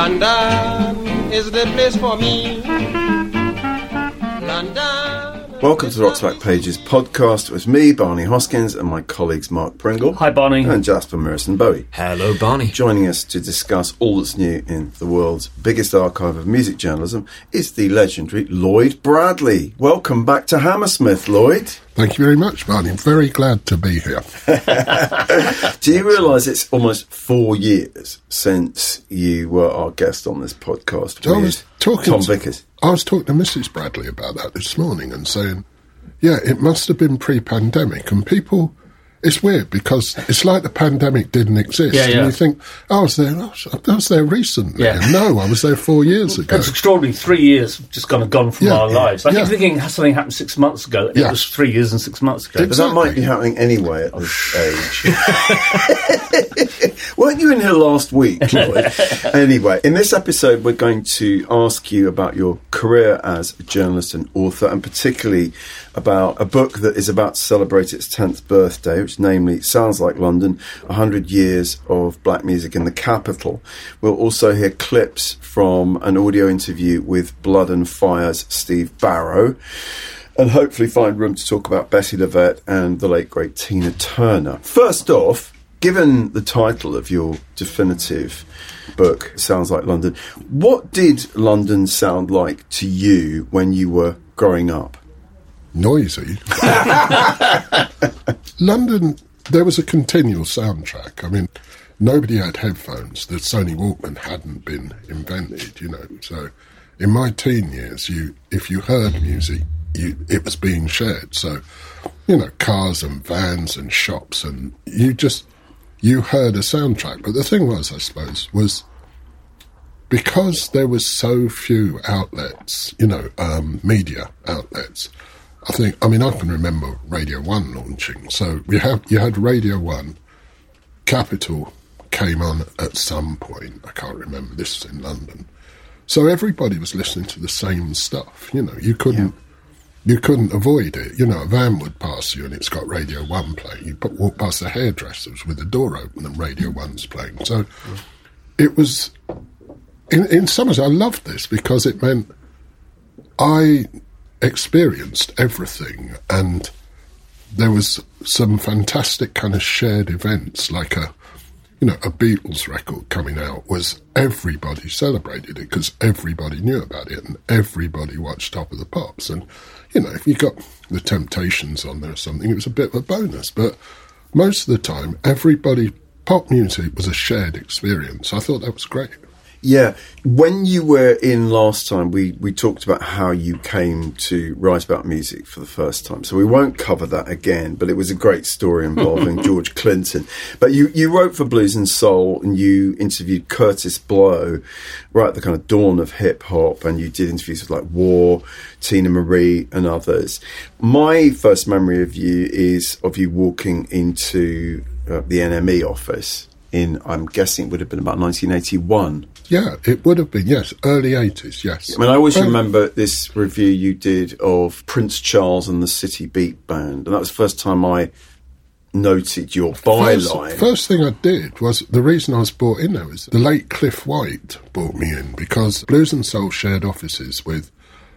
London is the place for me. London. Welcome to the Rock's Back Pages podcast with me, Barney Hoskins, and my colleagues Mark Pringle. Hi, Barney. And Jasper Morrison Bowie. Hello, Barney. Joining us to discuss all that's new in the world's biggest archive of music journalism is the legendary Lloyd Bradley. Welcome back to Hammersmith, Lloyd. Thank you very much, Barney. I'm very glad to be here. Do you realise it's almost 4 years since you were our guest on this podcast with Tom Vickers? I was talking to Mrs. Bradley about that this morning and saying, yeah, it must have been pre-pandemic. And people, it's weird because it's like the pandemic didn't exist. Yeah. And you think, I was there recently. Yeah. And no, I was there 4 years ago. It's extraordinary. 3 years just gone from our lives. I keep thinking something happened 6 months ago. It was 3 years and 6 months ago. Exactly. But that might be happening anyway at this age. Weren't you in here last week, Lloyd? Anyway, in this episode, we're going to ask you about your career as a journalist and author, and particularly about a book that is about to celebrate its 10th birthday, which namely Sounds Like London, 100 Years of Black Music in the Capital. We'll also hear clips from an audio interview with Blood and Fire's Steve Barrow, and hopefully find room to talk about Bessie LeVette and the late, great Tina Turner. First off, given the title of your definitive book, Sounds Like London, what did London sound like to you when you were growing up? Noisy. London, there was a continual soundtrack. I mean, nobody had headphones. The Sony Walkman hadn't been invented, So in my teen years, if you heard music, it was being shared. So, cars and vans and shops, and you heard a soundtrack. But the thing was, I suppose, was because there was so few outlets, media outlets, I can remember Radio 1 launching. So you had Radio 1, Capital came on at some point, I can't remember, this was in London. So everybody was listening to the same stuff, you couldn't avoid it. A van would pass you and it's got Radio 1 playing. You walk past the hairdressers with the door open and Radio 1's playing. So it was, in some ways, I loved this because it meant I experienced everything, and there was some fantastic kind of shared events, like a Beatles record coming out was everybody celebrated it because everybody knew about it and everybody watched Top of the Pops. And, if you got the Temptations on there or something, it was a bit of a bonus. But most of the time, pop music was a shared experience. I thought that was great. Yeah. When you were in last time, we talked about how you came to write about music for the first time. So we won't cover that again, but it was a great story involving George Clinton. But you wrote for Blues and Soul, and you interviewed Curtis Blow right at the kind of dawn of hip-hop, and you did interviews with like War, Tina Marie and others. My first memory of you is of you walking into the NME office in, I'm guessing it would have been about 1981. Yeah, it would have been, yes. Early 80s, yes. I always remember this review you did of Prince Charles and the City Beat Band, and that was the first time I noted your byline. First thing I did was, the reason I was brought in there was the late Cliff White brought me in, because Blues and Soul shared offices with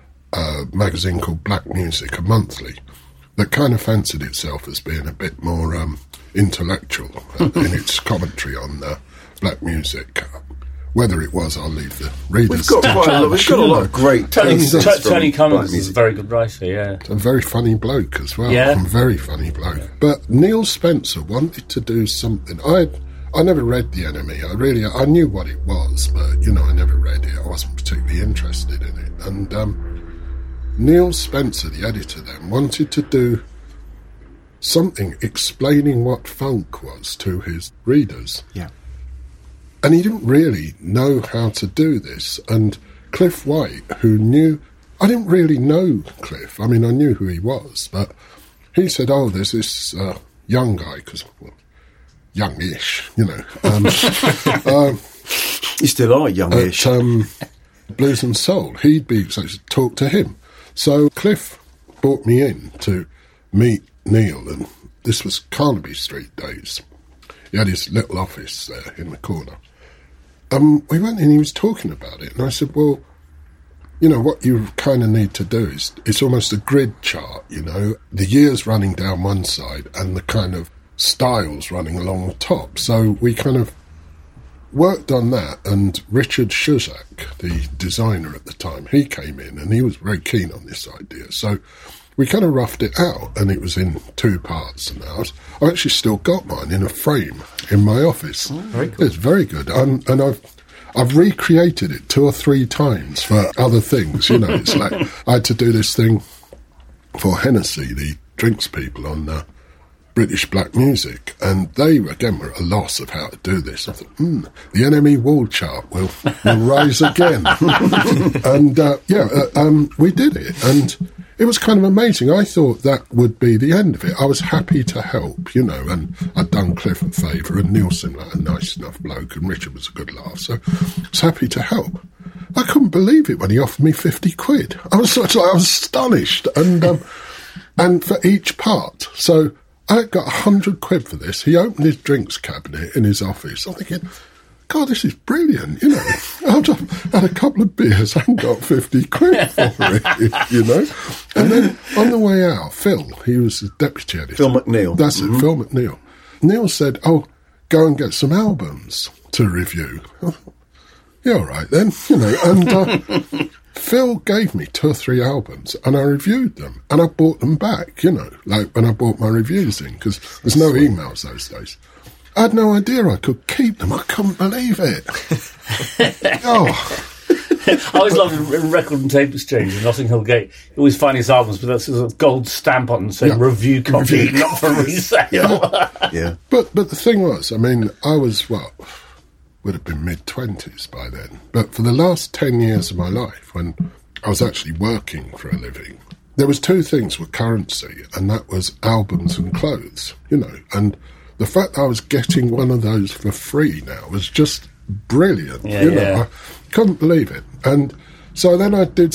a magazine called Black Music, a monthly, that kind of fancied itself as being a bit more intellectual in its commentary on black music. Whether it was, I'll leave the readers. We've got a lot of great Tony Cummings is a very good writer, yeah. A very funny bloke as well. Yeah. A very funny bloke. But Neil Spencer wanted to do something. I never read the NME. I knew what it was, but, I never read it. I wasn't particularly interested in it. And Neil Spencer, the editor then, wanted to do something explaining what funk was to his readers. Yeah. And he didn't really know how to do this. And Cliff White, who knew... I didn't really know Cliff. I knew who he was. But he said, there's this young guy, because, youngish, You still are youngish. Blues and Soul. He'd be... So talk to him. So Cliff brought me in to meet Neil, and this was Carnaby Street days. He had his little office there in the corner. we went and he was talking about it, and I said, well, you know, what you kind of need to do is, it's almost a grid chart, you know, the years running down one side and the kind of styles running along the top. So we kind of worked on that, and Richard Shuzak, the designer at the time, he came in and he was very keen on this idea. So we kind of roughed it out, and it was in 2 parts. And I've actually still got mine in a frame in my office. Oh, very cool. It's very good, and I've recreated it 2 or 3 times for other things. You know, it's like I had to do this thing for Hennessy, the drinks people, on British black music, and they again were at a loss of how to do this. I thought, the NME wall chart will rise again, and we did it, and it was kind of amazing. I thought that would be the end of it. I was happy to help, you know, and I'd done Cliff a favour, and Neil seemed like a nice enough bloke, and Richard was a good laugh, so I was happy to help. I couldn't believe it when he offered me 50 quid. I was astonished, and for each part. So I got 100 quid for this. He opened his drinks cabinet in his office. I'm thinking, God, this is brilliant, you know. I've had a couple of beers and got 50 quid for it, you know. And then on the way out, Phil, he was the deputy editor. Phil McNeil. That's it, Phil McNeil. Neil said, oh, go and get some albums to review. I thought, yeah, all right then, you know. And Phil gave me 2 or 3 albums, and I reviewed them, and I bought them back, you know, like when I bought my reviews in, because there's no emails those days. I had no idea I could keep them. I couldn't believe it. I always loved in Record and Tape Exchange in Notting Hill Gate. You always find these albums with that sort of gold stamp on them saying review copy, not for resale. Yeah. But the thing was, I mean, I was, would have been mid-20s by then. But for the last 10 years of my life, when I was actually working for a living, there was 2 things with currency, and that was albums and clothes, you know. And the fact that I was getting one of those for free now was just brilliant, you know. I couldn't believe it. And so then I did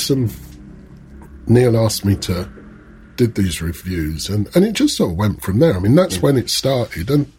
Neil asked me to did these reviews, and it just sort of went from there. I mean, that's when it started, and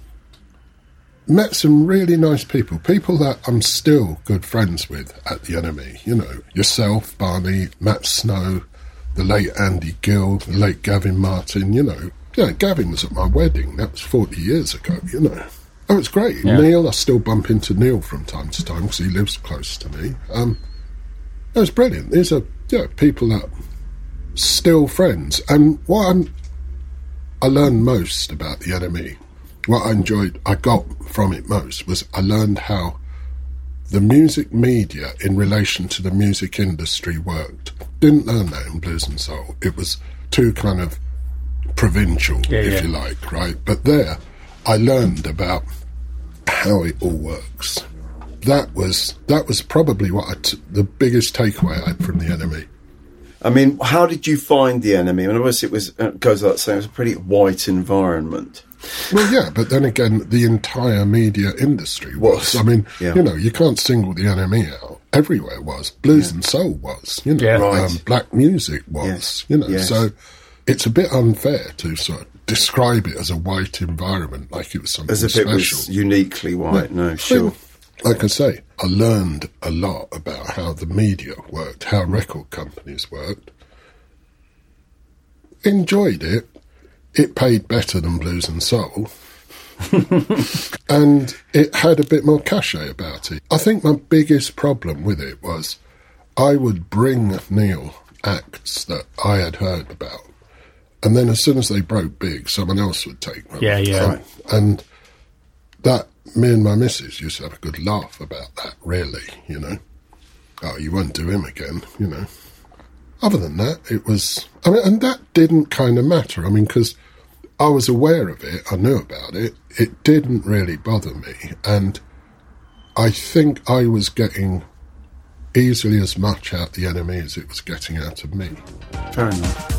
met some really nice people that I'm still good friends with at the NME, you know. Yourself, Barney, Matt Snow, the late Andy Gill, the late Gavin Martin, you know. Yeah, Gavin was at my wedding. That was 40 years ago, you know. Oh, it's great. Yeah. Neil, I still bump into Neil from time to time because he lives close to me. It was brilliant. These are people that are still friends. And what I learned most about the NME, what I got from it most, was I learned how the music media in relation to the music industry worked. Didn't learn that in Blues and Soul. It was too kind of provincial, if you like, right? But there, I learned about how it all works. That was probably the biggest takeaway I had from the NME. I mean, how did you find the NME? I mean, obviously it goes without saying, it was a pretty white environment. Well, yeah, but then again, the entire media industry was. I mean, you know, you can't single the NME out. Everywhere was. Blues and Soul was, you know. Black music was, you know. So it's a bit unfair to sort of describe it as a white environment like it was something special. As if it was uniquely white, no, sure. Like I say, I learned a lot about how the media worked, how record companies worked. Enjoyed it. It paid better than Blues and Soul. And it had a bit more cachet about it. I think my biggest problem with it was I would bring Neil acts that I had heard about, and then as soon as they broke big, someone else would take them. Right. And that, me and my missus used to have a good laugh about that, really, you know. Oh, you won't do him again, you know. Other than that, it was... I mean, and that didn't kind of matter. I mean, because I was aware of it, I knew about it, it didn't really bother me, and I think I was getting easily as much out the NME as it was getting out of me. Fair enough.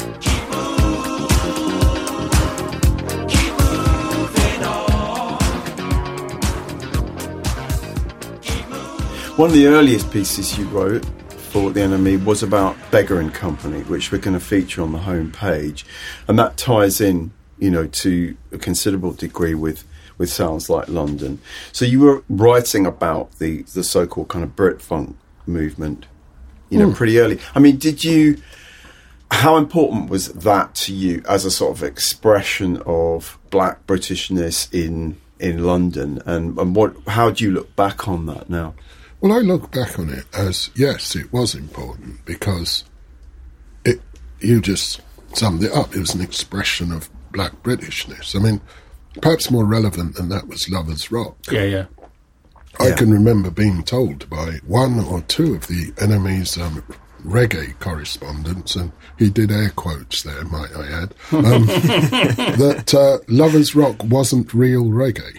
One of the earliest pieces you wrote for the NME was about Beggar and Company, which we're going to feature on the home page, and that ties in, you know, to a considerable degree with with Sounds Like London. So you were writing about the so-called kind of Brit funk movement, pretty early. I mean, how important was that to you as a sort of expression of black Britishness in London? And how do you look back on that now? Well, I look back on it as, yes, it was important because you just summed it up. It was an expression of black Britishness. I mean, perhaps more relevant than that was Lovers Rock. Yeah. I can remember being told by one or two of the NME's reggae correspondents, and he did air quotes there, might I add, that Lovers Rock wasn't real reggae.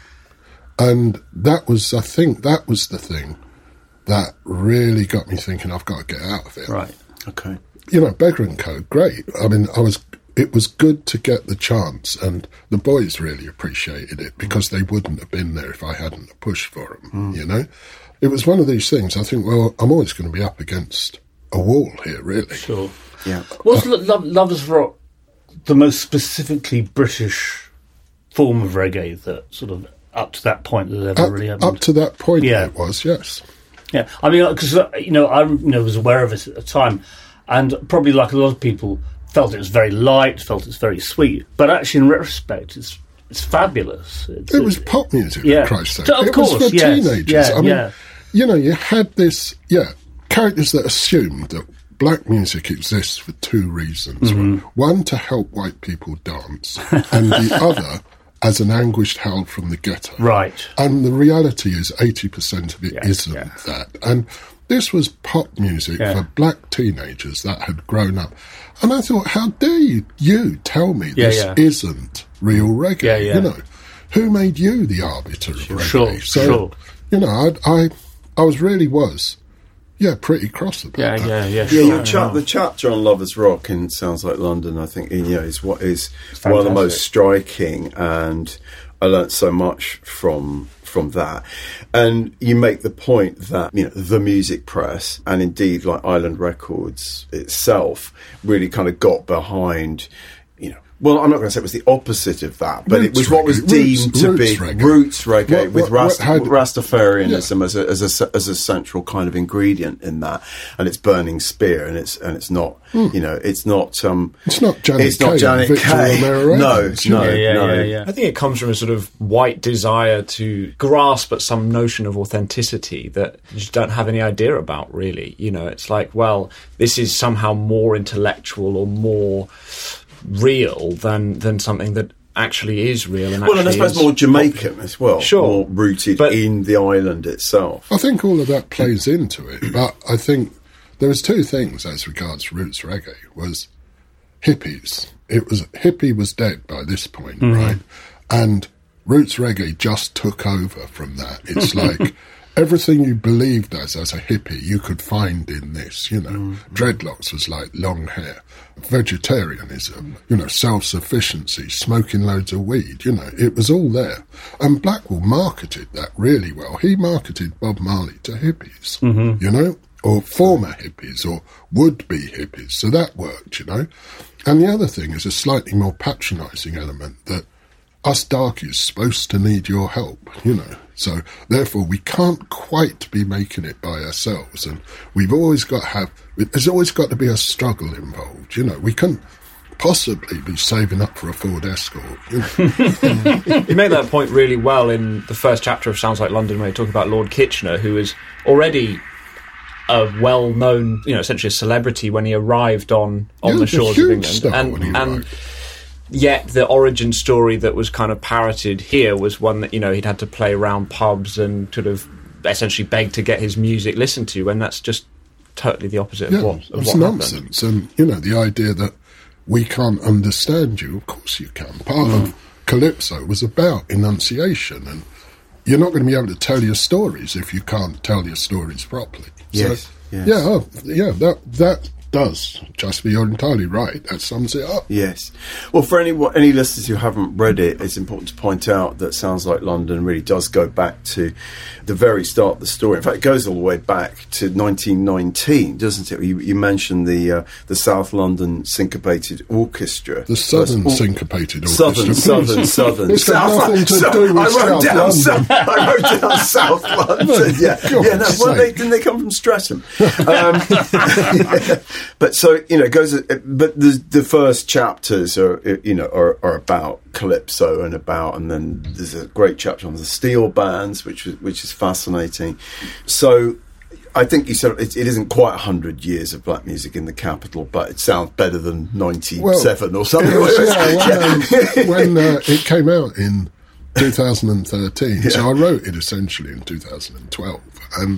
And that was, I think, that was the thing that really got me thinking, I've got to get out of it. Right. Okay. Beggar and Co, great. I mean, it was good to get the chance, and the boys really appreciated it because they wouldn't have been there if I hadn't pushed for them, It was one of these things, I think, well, I'm always going to be up against a wall here, really. Sure. Yeah. Was Lovers Rock the most specifically British form of reggae that sort of, up to that point, that ever really happened? Up to that point, it was, yes. Yeah, I mean, because, I was aware of it at the time, and probably like a lot of people, felt it was very light, felt it's very sweet, but actually in retrospect, it's fabulous. It was pop music, for Christ's sake. Of course, it was for teenagers. Yeah, I mean, you had this, characters that assumed that black music exists for two reasons. Mm-hmm. One, to help white people dance, and the other, as an anguished howl from the ghetto. Right. And the reality is 80% of it isn't that. And this was pop music for black teenagers that had grown up. And I thought, how dare you tell me this isn't real reggae? Who made you the arbiter of reggae? Sure. I was pretty cross about that. The chapter on Lovers Rock in Sounds Like London, I think, is one of the most striking, and I learnt so much from that. And you make the point that the music press, and indeed like Island Records itself, really kind of got behind. Well, I'm not going to say it was the opposite of that, but it was what was deemed to be roots reggae with Rastafarianism as a central kind of ingredient in that, and it's Burning Spear, and it's not it's not Janet Kay. No. I think it comes from a sort of white desire to grasp at some notion of authenticity that you just don't have any idea about, really. It's like, well, this is somehow more intellectual or more real than something that actually is real. And I suppose more Jamaican as well, more rooted in the island itself. I think all of that plays into it, but I think there was two things as regards roots reggae. Was hippies. Hippie was dead by this point, right? And roots reggae just took over from that. It's like everything you believed as a hippie, you could find in this, Dreadlocks was like long hair. Vegetarianism, self-sufficiency, smoking loads of weed, it was all there. And Blackwell marketed that really well. He marketed Bob Marley to hippies, or former hippies, or would-be hippies. So that worked, And the other thing is a slightly more patronising element that us darkies supposed to need your help, So therefore we can't quite be making it by ourselves, and there's always got to be a struggle involved, We couldn't possibly be saving up for a Ford Escort, You make that point really well in the first chapter of Sounds Like London, where you talk about Lord Kitchener, who was already a well-known, essentially a celebrity when he arrived on the shores of England, and yet the origin story that was kind of parroted here was one that, he'd had to play around pubs and sort of essentially beg to get his music listened to, and that's just totally the opposite of what nonsense. Happened. And, the idea that we can't understand you, of course you can. Part of Calypso was about enunciation, and you're not going to be able to tell your stories if you can't tell your stories properly. Yes. So, that does. Just, you're entirely right. That sums it up. Yes. Well, for any listeners who haven't read it, it's important to point out that Sounds Like London really does go back to the very start of the story. In fact, it goes all the way back to 1919, doesn't it? You mentioned the South London Syncopated Orchestra. The Southern Syncopated Orchestra. Southern. It's got nothing to do with South London. I wrote down South London. Didn't they come from Streatham? But so, it goes. But the first chapters are about calypso and then there's a great chapter on the steel bands, which is fascinating. So I think you said it isn't quite 100 years of black music in the capital, but it sounds better than 97 or something. When it came out in 2013, so I wrote it essentially in 2012, and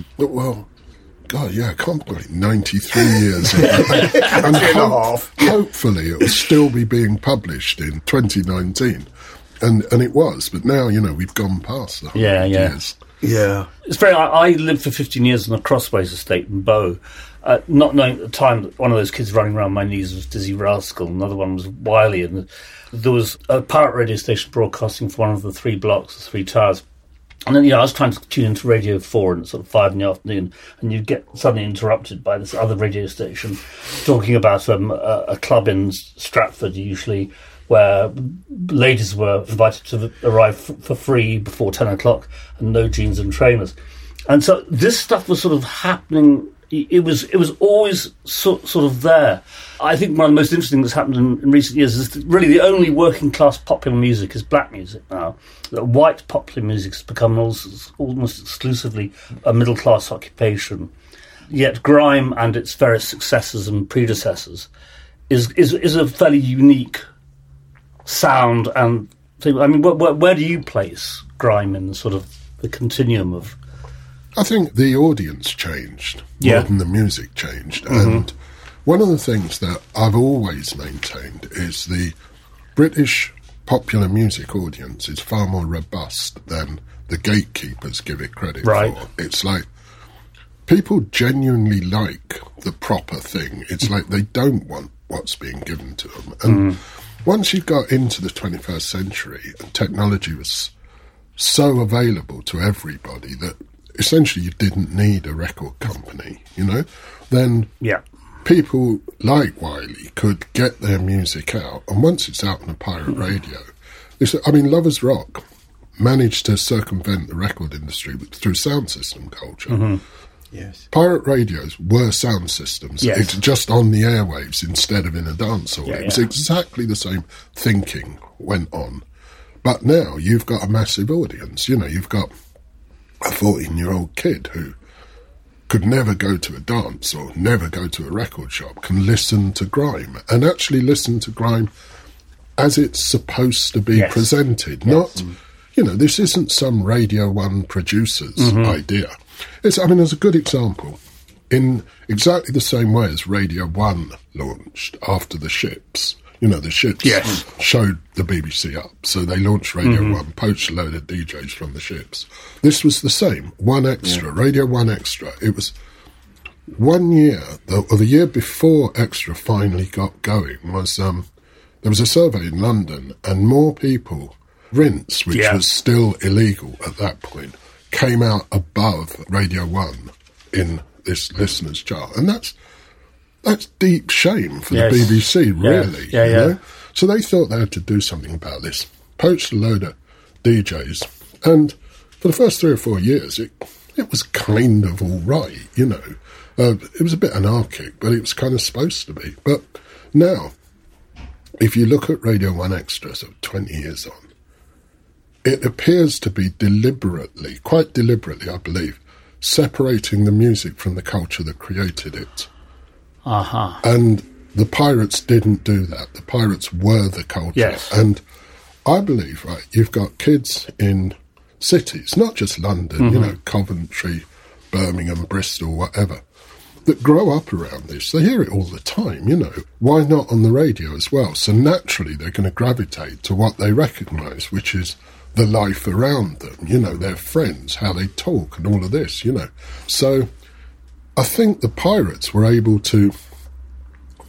God, I can't believe 93 years of that. And hopefully it will still be being published in 2019. And it was, but now, we've gone past the 100 years. Yeah. It's very... I lived for 15 years on the Crossways estate in Bow, not knowing at the time that one of those kids running around my knees was Dizzy Rascal, another one was Wiley, and there was a pirate radio station broadcasting for one of the 3 blocks, the 3 towers. And then, I was trying to tune into Radio 4 at sort of 5 in the afternoon, and you'd get suddenly interrupted by this other radio station talking about a club in Stratford, usually, where ladies were invited to arrive for free before 10 o'clock and no jeans and trainers. And so this stuff was sort of happening. It was always sort of there. I think one of the most interesting that's happened in recent years is that really the only working class popular music is black music now. That white popular music has become almost exclusively a middle class occupation. Yet grime and its various successors and predecessors is a fairly unique sound and thing. I mean, where do you place grime in sort of the continuum of? I think the audience changed more than the music changed. Mm-hmm. And one of the things that I've always maintained is the British popular music audience is far more robust than the gatekeepers give it credit for. It's like people genuinely like the proper thing. It's like they don't want what's being given to them. And once you got into the 21st century and technology was so available to everybody that essentially you didn't need a record company, then people like Wiley could get their music out. And once it's out on a pirate radio, Lovers Rock managed to circumvent the record industry through sound system culture. Mm-hmm. Yes. Pirate radios were sound systems. Yes. It's just on the airwaves instead of in a dance hall. It was exactly the same thinking went on. But now you've got a massive audience. You've got a 14-year-old kid who could never go to a dance or never go to a record shop can listen to grime and actually listen to grime as it's supposed to be presented. Not, this isn't some Radio 1 producer's idea. There's a good example. In exactly the same way as Radio 1 launched after the Ships, the Ships showed the BBC up. So they launched Radio 1, poached a load of DJs from the Ships. This was the same. Radio 1 Extra. It was 1 year, or the year before Extra finally got going, was there was a survey in London, and more people, Rinse, which was still illegal at that point, came out above Radio 1 in this listeners' chart. And that's deep shame for the BBC, really. So they thought they had to do something about this. Poached a load of DJs. And for the first 3 or 4 years, it was kind of all right, It was a bit anarchic, but it was kind of supposed to be. But now, if you look at Radio 1 Extra, so 20 years on, it appears to be quite deliberately, I believe, separating the music from the culture that created it. And the Pirates didn't do that. The Pirates were the culture. Yes. And I believe, you've got kids in cities, not just London, Coventry, Birmingham, Bristol, whatever, that grow up around this. They hear it all the time, Why not on the radio as well? So naturally they're going to gravitate to what they recognise, which is the life around them, their friends, how they talk and all of this, So I think the Pirates were able to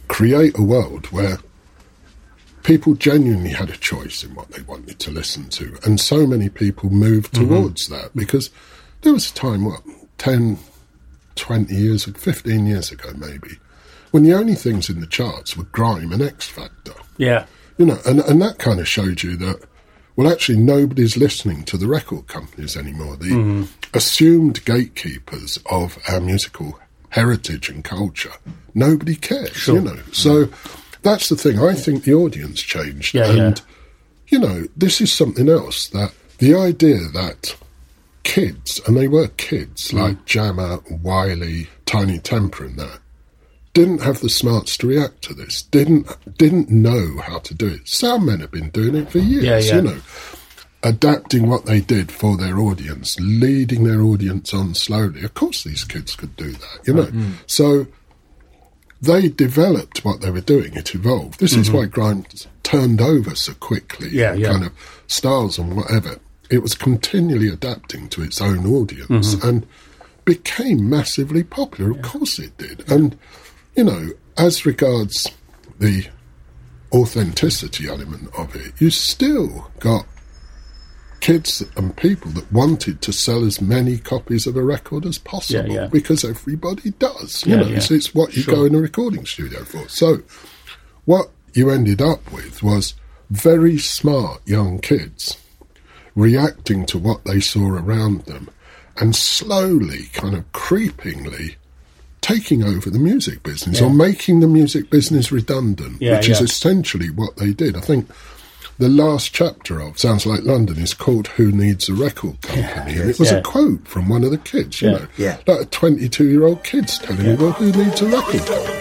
create a world where people genuinely had a choice in what they wanted to listen to. And so many people moved towards that, because there was a time, 10, 20 years, 15 years ago maybe, when the only things in the charts were grime and X Factor. Yeah. You know, and that kind of showed you that, well, actually nobody's listening to the record companies anymore. The assumed gatekeepers of our musical heritage and culture, nobody cares, you know. So that's the thing. I think the audience changed. You know, this is something else, that the idea that kids, and they were kids, like Jammer, Wiley, Tiny Temper and that, didn't have the smarts to react to this, didn't know how to do it. Sound men have been doing it for years, you know, adapting what they did for their audience, leading their audience on slowly. Of course these kids could do that, you know. So they developed what they were doing. It evolved. This is why grime turned over so quickly, kind of styles and whatever. It was continually adapting to its own audience and became massively popular. Of course it did. And, you know, as regards the authenticity element of it, you still got kids and people that wanted to sell as many copies of a record as possible, because everybody does. You know, it's what you go in a recording studio for. So what you ended up with was very smart young kids reacting to what they saw around them and slowly, kind of creepingly, taking over the music business or making the music business redundant, which is essentially what they did. I think the last chapter of Sounds Like London is called Who Needs a Record Company? And it was a quote from one of the kids, you know, like a 22-year-old kid's telling me, well, who needs a record company?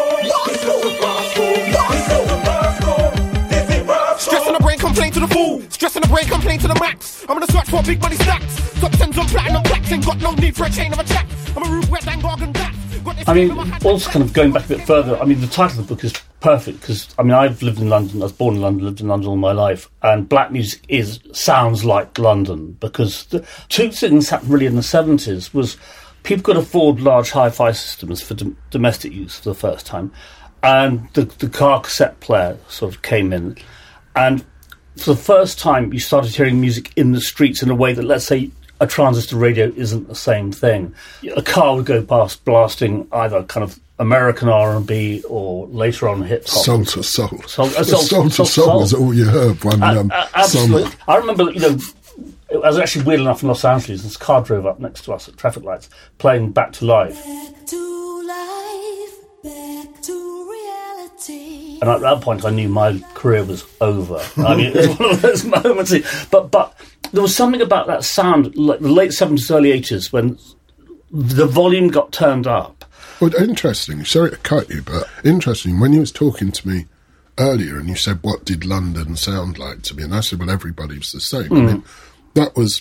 Stress on the brain, complain to the fool. Stress on the brain, complain to the max. I'm gonna search for big money stacks. Top 10s on platinum plaques. Ain't got no need for a chain of a jack. I'm a root wet and gargan that. I mean, also kind of going back a bit further, I mean, the title of the book is perfect because, I mean, I've lived in London, I was born in London, lived in London all my life, and black music sounds like London, because the two things happened really in the 70s was people could afford large hi-fi systems for domestic use for the first time, and the car cassette player sort of came in, and for the first time you started hearing music in the streets in a way that, let's say, a transistor radio isn't the same thing. A car would go past blasting either kind of American R&B or later on hip hop. Soul to soul. Soul to soul was all you heard one absolutely. summer. I remember, you know, I was actually weird enough in Los Angeles, this car drove up next to us at traffic lights, playing Back to Life. Back to life, back to reality. And at that point, I knew my career was over. I mean, it was one of those moments. But there was something about that sound, like the late 70s, early 80s, when the volume got turned up. Well, interesting. Sorry to cut you, but interesting. When you was talking to me earlier and you said, what did London sound like to me? And I said, well, everybody's the same. I mean, that was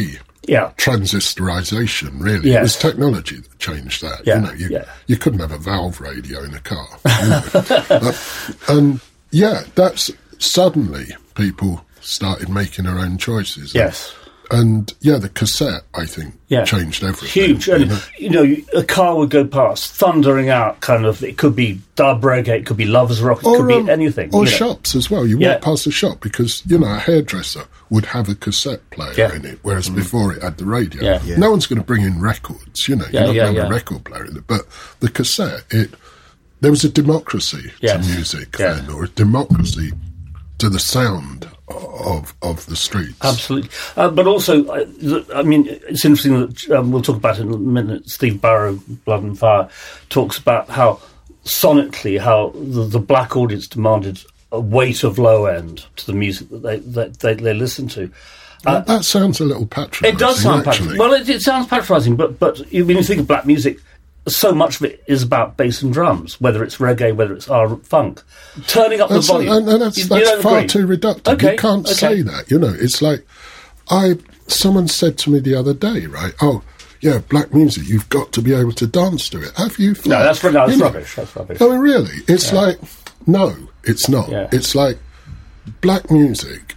pre-transistorization, really. Yes. It was technology that changed that. Yeah. You know, you couldn't have a valve radio in a car. You know? And that's suddenly people started making their own choices. Yes. And the cassette, I think, changed everything. Huge. And, you know, a car would go past, thundering out, kind of, it could be dub reggae, it could be lovers rock, it could be anything. Or shops as well. You walk past a shop because, you know, a hairdresser would have a cassette player in it, whereas before it had the radio. No one's going to bring in records, you know, you're not going to have a record player in it. But the cassette, there was a democracy to music then, or a democracy to the sound of the streets. Absolutely. But also, I mean, it's interesting that we'll talk about it in a minute. Steve Barrow, Blood and Fire, talks about how sonically, how the black audience demanded a weight of low end to the music that they listen to. That sounds a little patronising. It does sound patronising. Well, it sounds patronising, but when you think of black music, so much of it is about bass and drums, whether it's reggae, whether it's funk. Turning up the volume. That's far too reductive. Okay, you can't say that, you know. It's like, someone said to me the other day, right, black music, you've got to be able to dance to it. Have you? No, that's rubbish. That's rubbish. I mean, really, it's like, no, it's not. Yeah. It's like, black music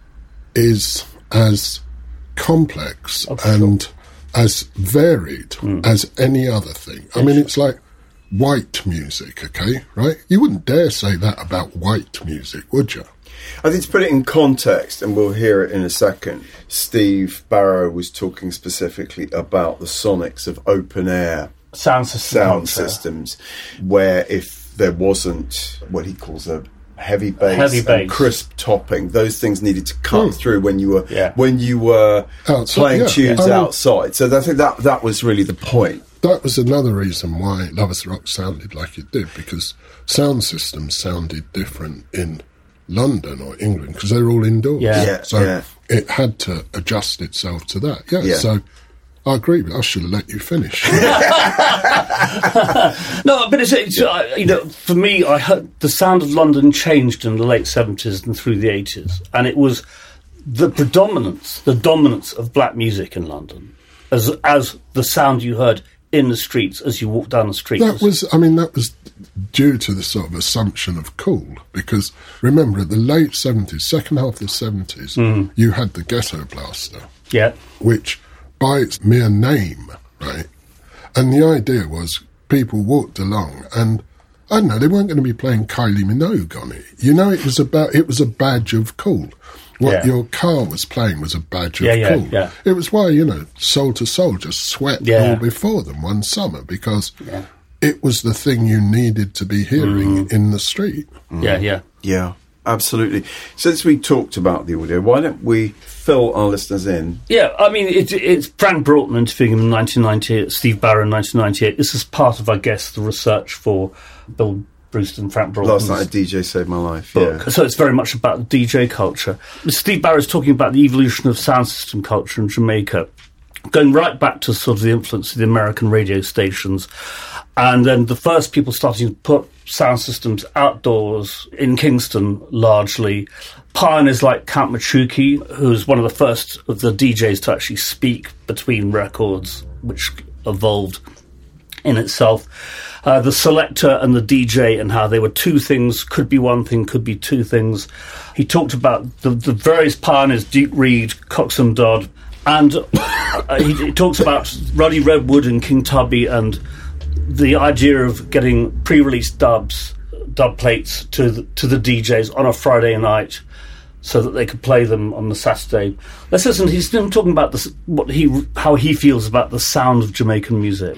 is as complex and as varied as any other thing. I mean, it's like white music, okay, right? You wouldn't dare say that about white music, would you? I think to put it in context, and we'll hear it in a second, Steve Barrow was talking specifically about the sonics of open air sound systems, where if there wasn't what he calls a heavy bass and crisp topping, those things needed to cut through when you were outside, playing tunes outside. So I think that was really the point. That was another reason why Lovers Rock sounded like it did, because sound systems sounded different in London or England because they're all indoors. So it had to adjust itself to that. So I agree, but I should have let you finish. No, but it's for me, I heard the sound of London changed in the late 70s and through the 80s, and it was the dominance of black music in London as the sound you heard in the streets as you walk down the street. That was due to the sort of assumption of cool, because remember, at the late 70s, second half of the 70s, you had the Ghetto Blaster, which by its mere name, right? And the idea was people walked along and, I don't know, they weren't going to be playing Kylie Minogue on it. You know, it was a badge of cool. What your car was playing was a badge of cool. It was why, Soul to Soul just swept all before them one summer, because it was the thing you needed to be hearing in the street. Yeah, absolutely. Since we talked about the audio, why don't we fill our listeners in? Yeah, I mean, it's Frank Broughton interviewing him in 1998, Steve Barrow in 1998. This is part of, I guess, the research for Bill Brewster and Frank Broughton. Last Night a DJ Saved My Life. Book. So it's very much about the DJ culture. Steve Barrow is talking about the evolution of sound system culture in Jamaica, going right back to sort of the influence of the American radio stations. And then the first people starting to put sound systems outdoors in Kingston, largely. Pioneers like Count Machuki, who's one of the first of the DJs to actually speak between records, which evolved in itself. The selector and the DJ, and how they were two things, could be one thing, could be two things. He talked about the various pioneers, Duke Reed, Coxsone Dodd, and he talks about Ruddy Redwood and King Tubby, and the idea of getting pre-release dub plates to the DJs on a Friday night so that they could play them on the Saturday. Let's listen. He's still talking about this, how he feels about the sound of Jamaican music.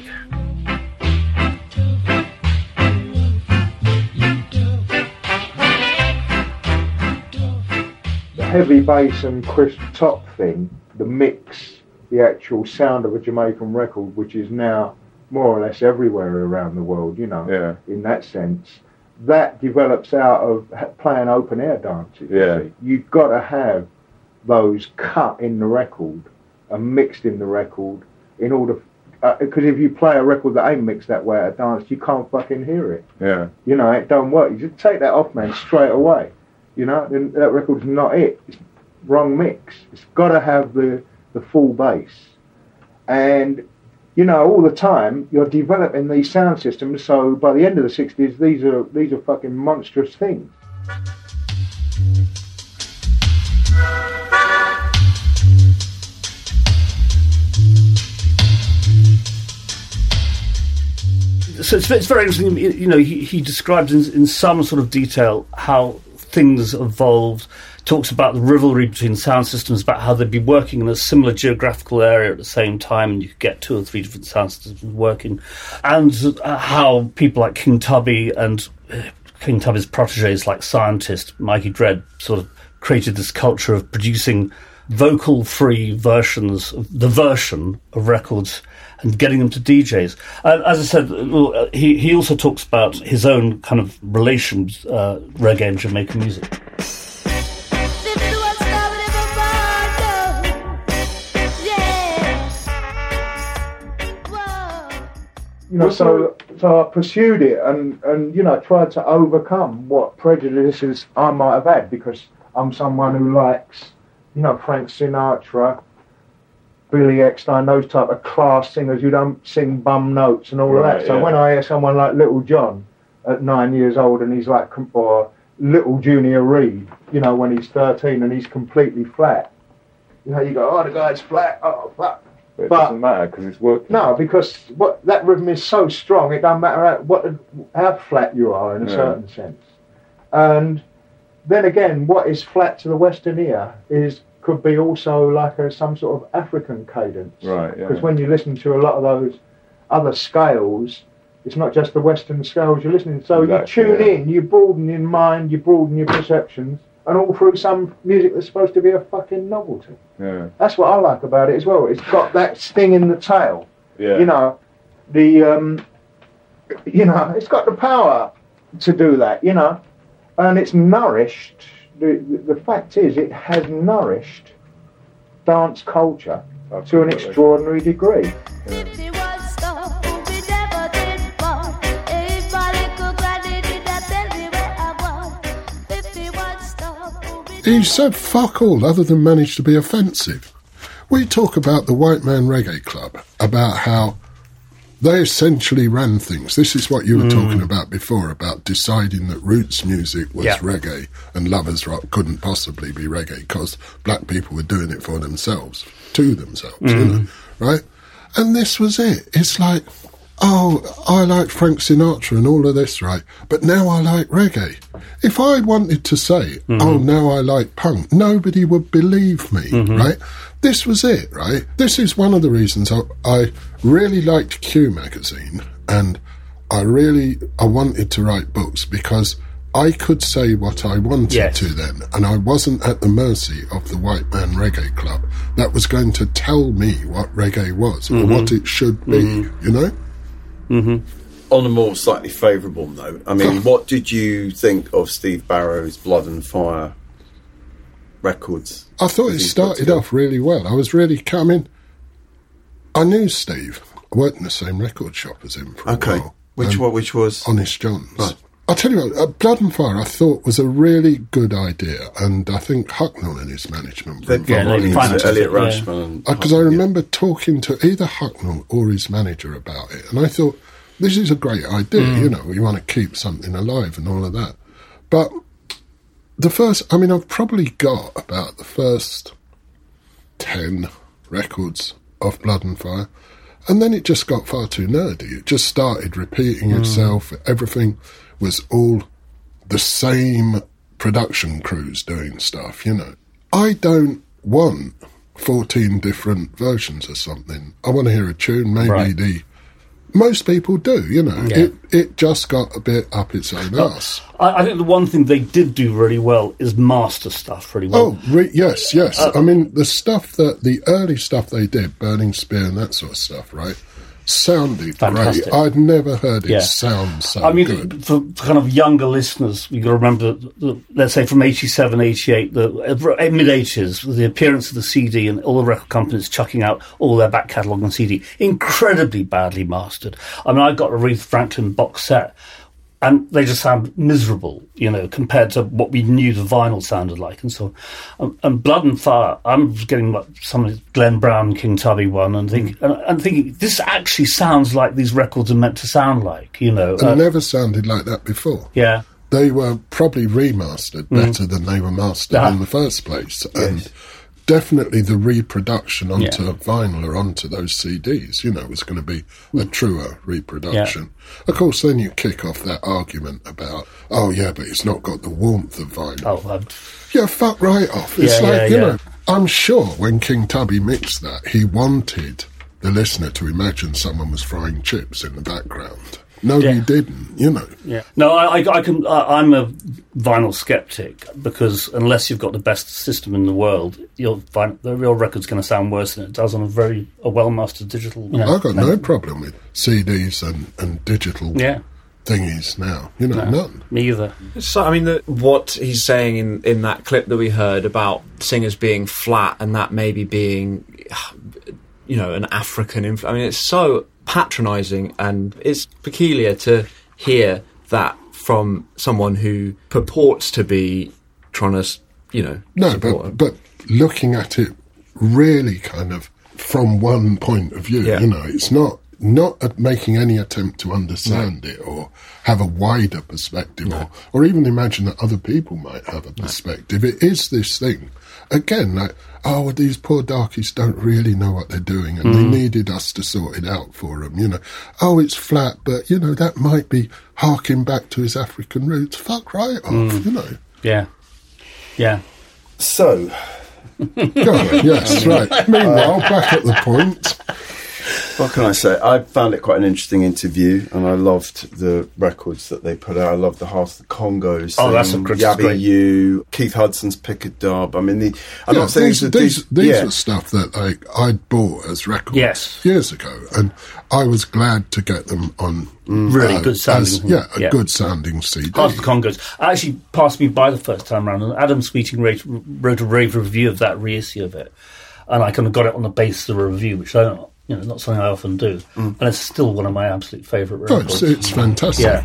The heavy bass and crisp top thing, the mix, the actual sound of a Jamaican record, which is now more or less everywhere around the world, in that sense, that develops out of playing open air dances. You've got to have those cut in the record and mixed in the record in order, because if you play a record that ain't mixed that way at a dance, you can't fucking hear it. It don't work. You just take that off, man, straight away. Then that record's not it. It's wrong mix. It's got to have the full bass. And all the time you're developing these sound systems, so by the end of the 60s these are fucking monstrous things. So it's very interesting, he describes in some sort of detail how things evolved, talks about the rivalry between sound systems, about how they'd be working in a similar geographical area at the same time, and you could get 2 or 3 different sound systems working, and how people like King Tubby and King Tubby's protégés like Scientist, Mikey Dread, sort of created this culture of producing vocal-free versions of the version of records and getting them to DJs. And as I said, he also talks about his own kind of relations, reggae and Jamaican music. So I pursued it and tried to overcome what prejudices I might have had, because I'm someone who likes, Frank Sinatra, Billy Eckstine, those type of class singers who don't sing bum notes and all of that. So when I hear someone like Little John at 9 years old and he's like, or Little Junior Reid, when he's 13 and he's completely flat, you go, oh, the guy's flat, oh, fuck. But it doesn't matter because it's working. No, because that rhythm is so strong, it doesn't matter how flat you are in a certain sense. And then again, what is flat to the Western ear could be also like some sort of African cadence. Right, yeah. Because when you listen to a lot of those other scales, it's not just the Western scales you're listening to. So you tune in, you broaden your mind, you broaden your perceptions, and all through some music that's supposed to be a fucking novelty. Yeah. That's what I like about it as well. It's got that sting in the tail. Yeah. You know, it's got the power to do that, you know. And it's nourished, the fact is, it has nourished dance culture to an extraordinary degree. He said fuck all other than manage to be offensive. We talk about the White Man Reggae Club, about how they essentially ran things. This is what you were talking about before, about deciding that roots music was reggae and lovers rock couldn't possibly be reggae because black people were doing it for themselves, to themselves, you know, right? And this was it. It's like, oh, I like Frank Sinatra and all of this, right? But now I like reggae. If I wanted to say, oh, now I like punk, nobody would believe me, right? This was it, right? This is one of the reasons I really liked Q magazine, and I wanted to write books because I could say what I wanted to then, and I wasn't at the mercy of the White Man Reggae Club that was going to tell me what reggae was or what it should be, you know? On a more slightly favourable note, I mean, what did you think of Steve Barrow's Blood and Fire records? I thought it started off really well. I was really coming. I knew Steve. I worked in the same record shop as him for a while. Which was? Honest John's. Right. I'll tell you what, Blood and Fire I thought was a really good idea, and I think Hucknall and his management were involved. Elliot Rashman. Because I remember talking to either Hucknall or his manager about it, and I thought, this is a great idea, you know, you want to keep something alive and all of that. But I've probably got about the first 10 records of Blood and Fire, and then it just got far too nerdy. It just started repeating itself. Everything was all the same production crews doing stuff, you know. I don't want 14 different versions of something. I want to hear a tune, maybe most people do, you know. Yeah. It just got a bit up its own arse. I think the one thing they did do really well is master stuff really well. Oh, yes. I mean, the early stuff they did, Burning Spear and that sort of stuff, right, sounded fantastic. Great. I'd never heard it sound so good. For kind of younger listeners, you've got to remember, let's say from 87, 88, the mid-80s, the appearance of the CD and all the record companies chucking out all their back catalogue on CD, incredibly badly mastered. I mean, I got a Aretha Franklin box set, and they just sound miserable, you know, compared to what we knew the vinyl sounded like, and so on. And Blood and Fire, I'm getting some of the Glenn Brown, King Tubby one, and thinking, this actually sounds like these records are meant to sound like, you know. And never sounded like that before. Yeah. They were probably remastered better than they were mastered in the first place. And definitely the reproduction onto vinyl or onto those CDs, you know, was going to be a truer reproduction. Yeah. Of course, then you kick off that argument about, but it's not got the warmth of vinyl. Yeah, fuck right off. It's you know, I'm sure when King Tubby mixed that, he wanted the listener to imagine someone was frying chips in the background. No, he didn't, you know. Yeah. No, I'm a vinyl skeptic because unless you've got the best system in the world, the real record's going to sound worse than it does on a well-mastered digital. You know, I've got no problem with CDs and digital thingies now. You know, none. Me either. So, I mean, what he's saying in that clip that we heard about singers being flat and that maybe being, you know, an African influence. I mean, it's so patronising, and it's peculiar to hear that from someone who purports to be trying to, you know... No, but looking at it really kind of from one point of view, you know, it's not not making any attempt to understand it or have a wider perspective or even imagine that other people might have a perspective. It is this thing. Again, like, these poor darkies don't really know what they're doing and they needed us to sort it out for them, you know. Oh, it's flat, but, you know, that might be harking back to his African roots. Fuck right off, you know. Yeah. Yeah. So... Go on, yes, right. Meanwhile, back at the point... What can I say? I found it quite an interesting interview, and I loved the records that they put out. I loved the Heart of the Congos. That's a great. Yabby You, Keith Hudson's Pick a Dub. I mean, I'm not saying these were stuff that I'd bought as records years ago, and I was glad to get them on really good sounding. Good sounding CD. Heart of the Congos actually passed me by the first time round, and Adam Sweeting wrote a rave review of that reissue of it, and I kind of got it on the basis of a review, which I don't. You know, not something I often do, and it's still one of my absolute favourite records. It's fantastic. Yeah.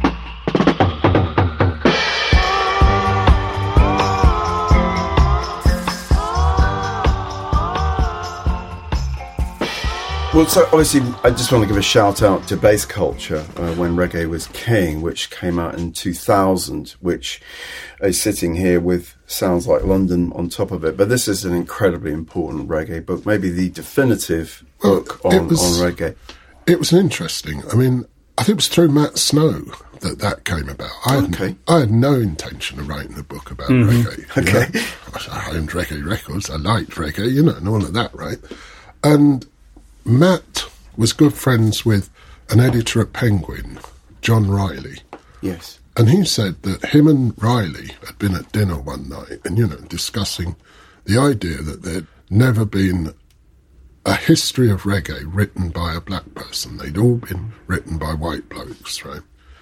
Well, so obviously, I just want to give a shout out to Bass Culture when reggae was king, which came out in 2000, which is sitting here with Sounds Like London on top of it. But this is an incredibly important reggae book, maybe the definitive book on reggae. It was interesting. I mean, I think it was through Matt Snow that came about. I had no intention of writing a book about reggae. Okay. I owned reggae records. I liked reggae, you know, and all of that, right? And Matt was good friends with an editor at Penguin, John Riley. Yes. And he said that him and Riley had been at dinner one night and, you know, discussing the idea that there'd never been a history of reggae written by a black person. They'd all been written by white blokes, right?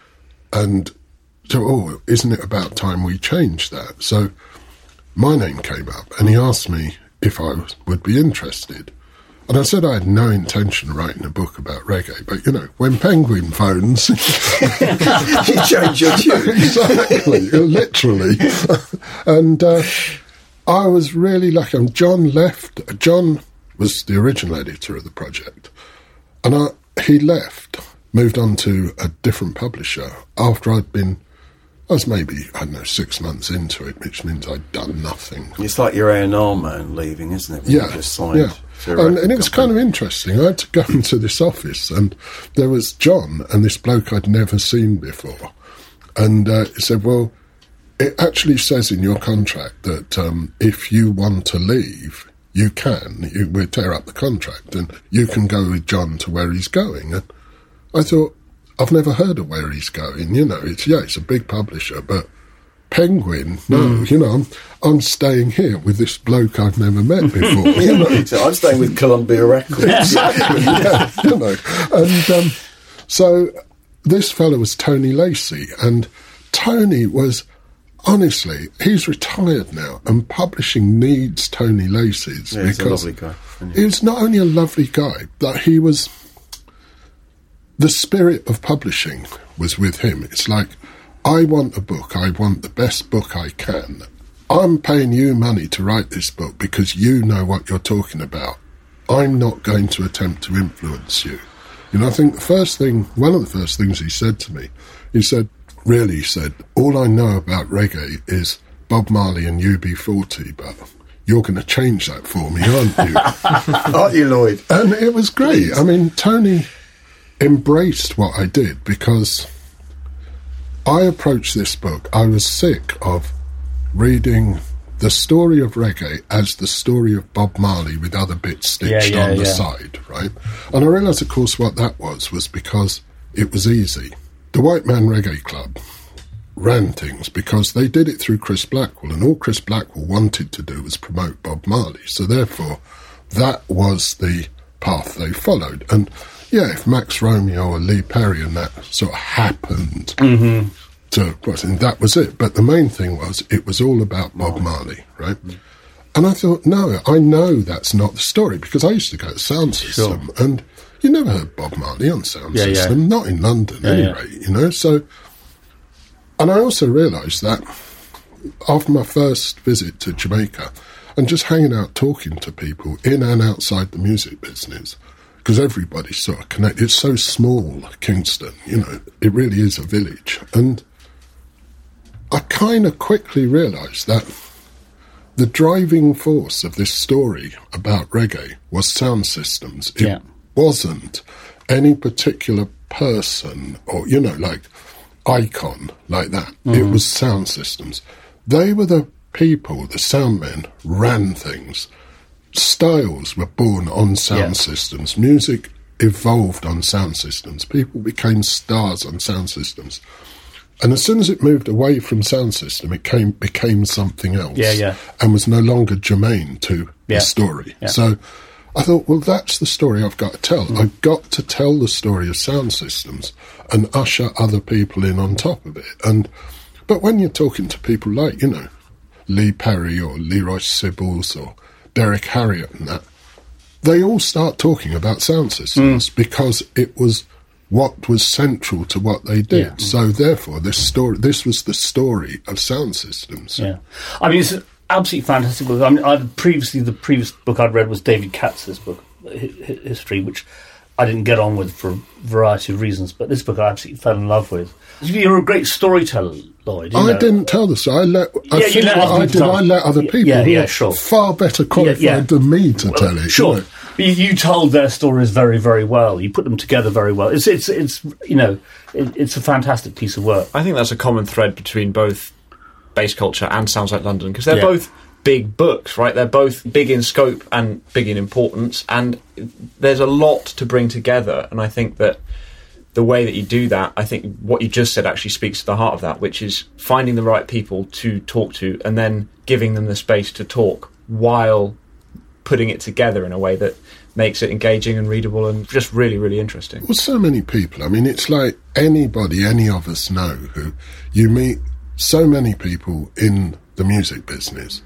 And so, isn't it about time we changed that? So my name came up and he asked me if I would be interested. And I said I had no intention of writing a book about reggae, but, you know, when Penguin phones... you change your tune. Exactly, literally. And I was really lucky. John left. John was the original editor of the project. And he left, moved on to a different publisher after I was maybe, 6 months into it, which means I'd done nothing. It's like your A&R man leaving, isn't it? When you just signed and it was kind of interesting. I had to go into this office and there was John and this bloke I'd never seen before. And he said, well, it actually says in your contract that if you want to leave, you can. We'll tear up the contract and you can go with John to where he's going. And I thought, I've never heard of where he's going. You know, it's a big publisher, but Penguin, no, you know, I'm staying here with this bloke I've never met before. You know? I'm staying with Columbia Records. Yeah, you know. And so this fellow was Tony Lacey, and Tony was, honestly, he's retired now, and publishing needs Tony Lacey's. Yeah, he's a lovely guy. He was not only a lovely guy, but he was... The spirit of publishing was with him. It's like, I want a book. I want the best book I can. I'm paying you money to write this book because you know what you're talking about. I'm not going to attempt to influence you. You know, I think one of the first things he said to me, he said, all I know about reggae is Bob Marley and UB40, but you're going to change that for me, aren't you? Aren't you, Lloyd? And it was great. Please. I mean, Tony embraced what I did because I approached this book. I was sick of reading the story of reggae as the story of Bob Marley with other bits stitched on the side, right? And I realised, of course, what that was because it was easy. The White Man Reggae Club ran things because they did it through Chris Blackwell, and all Chris Blackwell wanted to do was promote Bob Marley. So therefore, that was the path they followed. And yeah, if Max Romeo or Lee Perry and that sort of happened that was it. But the main thing was, it was all about Bob Marley, right? And I thought, no, I know that's not the story, because I used to go to Sound System, and you never heard Bob Marley on Sound System, not in London anyway, you know? So, and I also realised that after my first visit to Jamaica, and just hanging out talking to people in and outside the music business, because everybody's sort of connected. It's so small, Kingston, you know, it really is a village. And I kind of quickly realised that the driving force of this story about reggae was sound systems. It wasn't any particular person or, you know, like icon like that. It was sound systems. They were the people, the sound men, ran things. Styles were born on sound systems. Music evolved on sound systems. People became stars on sound systems. And as soon as it moved away from sound system, it became something else. And was no longer germane to the story. So I thought, well, that's the story I've got to tell. I've got to tell the story of sound systems and usher other people in on top of it. But when you're talking to people like, you know, Lee Perry or Leroy Sibbles or Derek Harriott and that, they all start talking about sound systems because it was what was central to what they did. So therefore, this was the story of sound systems. I mean, it's an absolutely fantastic book. I mean, the previous book I'd read was David Katz's book, History, which I didn't get on with for a variety of reasons, but this book I absolutely fell in love with. You're a great storyteller, Lloyd. I didn't tell the story. I let other people who were far better qualified than me to tell it. Sure. You know? You told their stories very, very well. You put them together very well. It's you know, it's a fantastic piece of work. I think that's a common thread between both Bass Culture and Sounds Like London, because they're both big books, right? They're both big in scope and big in importance, and there's a lot to bring together. And I think that the way that you do that, I think what you just said actually speaks to the heart of that, which is finding the right people to talk to and then giving them the space to talk while putting it together in a way that makes it engaging and readable and just really, really interesting. Well, so many people. I mean, it's like any of us know who you meet so many people in the music business.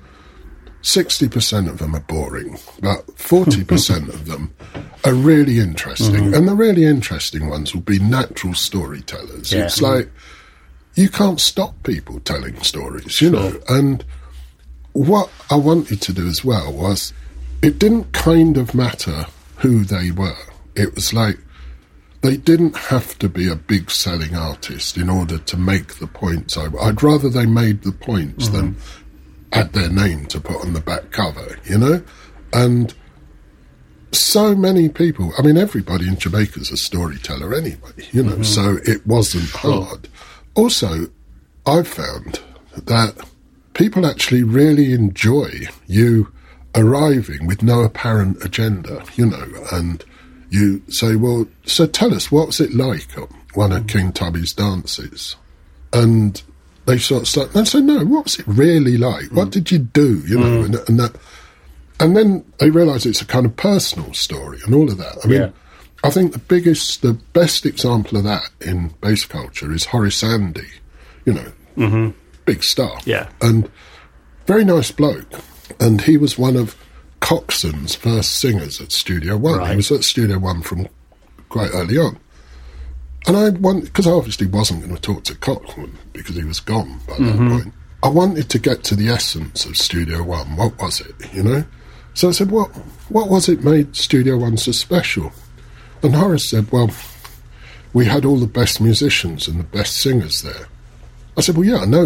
60% of them are boring, but 40% of them are really interesting. And the really interesting ones will be natural storytellers. It's like you can't stop people telling stories, you know. And what I wanted to do as well was it didn't kind of matter who they were. It was like they didn't have to be a big selling artist in order to make the points. I'd rather they made the points than add their name to put on the back cover, you know? And so many people, I mean, everybody in Jamaica's a storyteller anyway, you know, so it wasn't hard. Also, I've found that people actually really enjoy you arriving with no apparent agenda, you know, and you say, well, so tell us, what was it like at one of King Tubby's dances? And they sort of start and say, no, what was it really like? What did you do? You know, and then they realise it's a kind of personal story and all of that. I mean, I think the best example of that in bass culture is Horace Andy, you know, big star. And very nice bloke. And he was one of Coxon's first singers at Studio One. He was at Studio One from quite early on. And because I obviously wasn't going to talk to Coxon because he was gone by that point, I wanted to get to the essence of Studio One. What was it, you know? So I said, what was it made Studio One so special? And Horace said, well, we had all the best musicians and the best singers there. I said, well, yeah, I know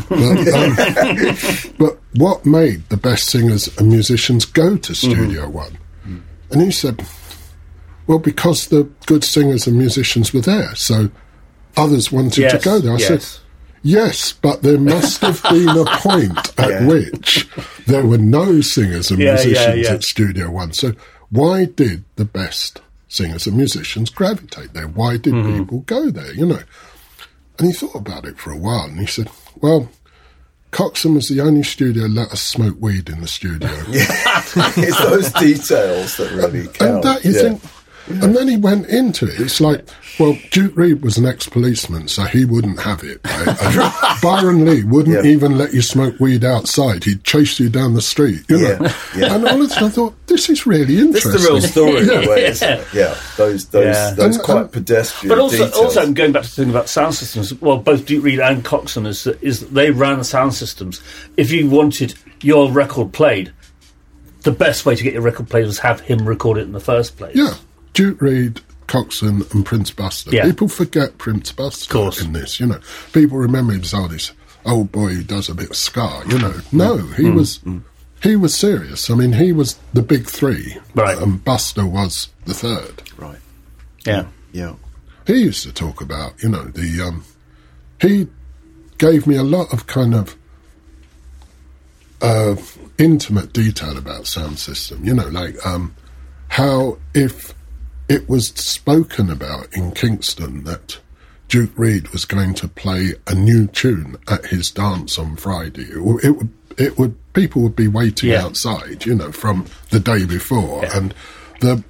that. But what made the best singers and musicians go to Studio One? And he said, well, because the good singers and musicians were there, so others wanted to go there. I said, yes, but there must have been a point at which there were no singers and musicians at Studio One. So why did the best singers and musicians gravitate there? Why did people go there, you know? And he thought about it for a while, and he said, well, Coxon was the only studio let us smoke weed in the studio. It's those details that really count. And that you think... And then he went into it. It's like, well, Duke Reid was an ex-policeman, so he wouldn't have it. Right? And Byron Lee wouldn't even let you smoke weed outside. He'd chase you down the street, you know. And all of a sudden I thought, this is really interesting. This is the real story, in a way, isn't it? Those quite pedestrian but details. also, going back to the thing about sound systems, well, both Duke Reid and Coxon is that they ran sound systems. If you wanted your record played, the best way to get your record played was have him record it in the first place. Yeah. Duke Reid, Coxsone and Prince Buster. Yeah. People forget Prince Buster in this, you know. People remember him as this old boy who does a bit of ska, you know. No, he was serious. I mean, he was the big three, right, and Buster was the third. Right. Yeah. Yeah. He used to talk about, you know, he gave me a lot of kind of intimate detail about sound system, you know, like how if it was spoken about in Kingston that Duke Reid was going to play a new tune at his dance on Friday, it would people would be waiting outside, you know, from the day before, and the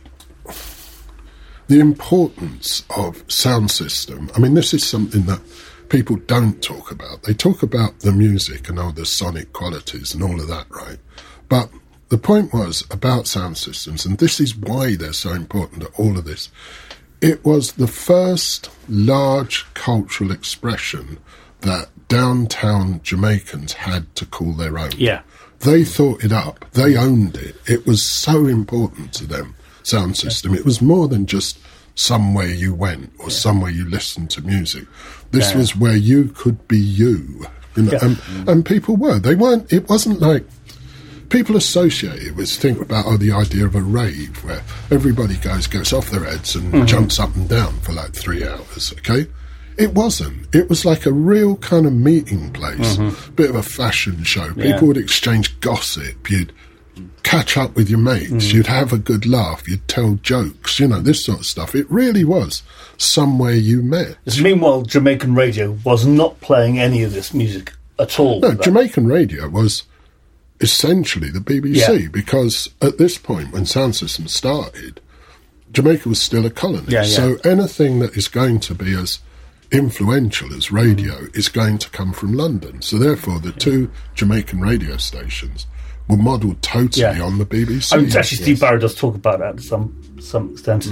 importance of sound system. I mean, this is something that people don't talk about. They talk about the music and all the sonic qualities and all of that, right? But the point was about sound systems, and this is why they're so important to all of this. It was the first large cultural expression that downtown Jamaicans had to call their own. Yeah. They thought it up. They owned it. It was so important to them, sound system. It was more than just somewhere you went or somewhere you listened to music. This was where you could be you know, and people were. They weren't. It wasn't like people associate it with think about the idea of a rave where everybody goes off their heads and jumps up and down for like 3 hours. Okay, it wasn't. It was like a real kind of meeting place, bit of a fashion show. People would exchange gossip. You'd catch up with your mates. You'd have a good laugh. You'd tell jokes. You know, this sort of stuff. It really was somewhere you met. Meanwhile, Jamaican radio was not playing any of this music at all. No, Jamaican radio was essentially the BBC because at this point when sound systems started, Jamaica was still a colony. So anything that is going to be as influential as radio is going to come from London. So therefore the two Jamaican radio stations were modelled totally on the BBC. I mean, actually, Steve Barrow does talk about that to some extent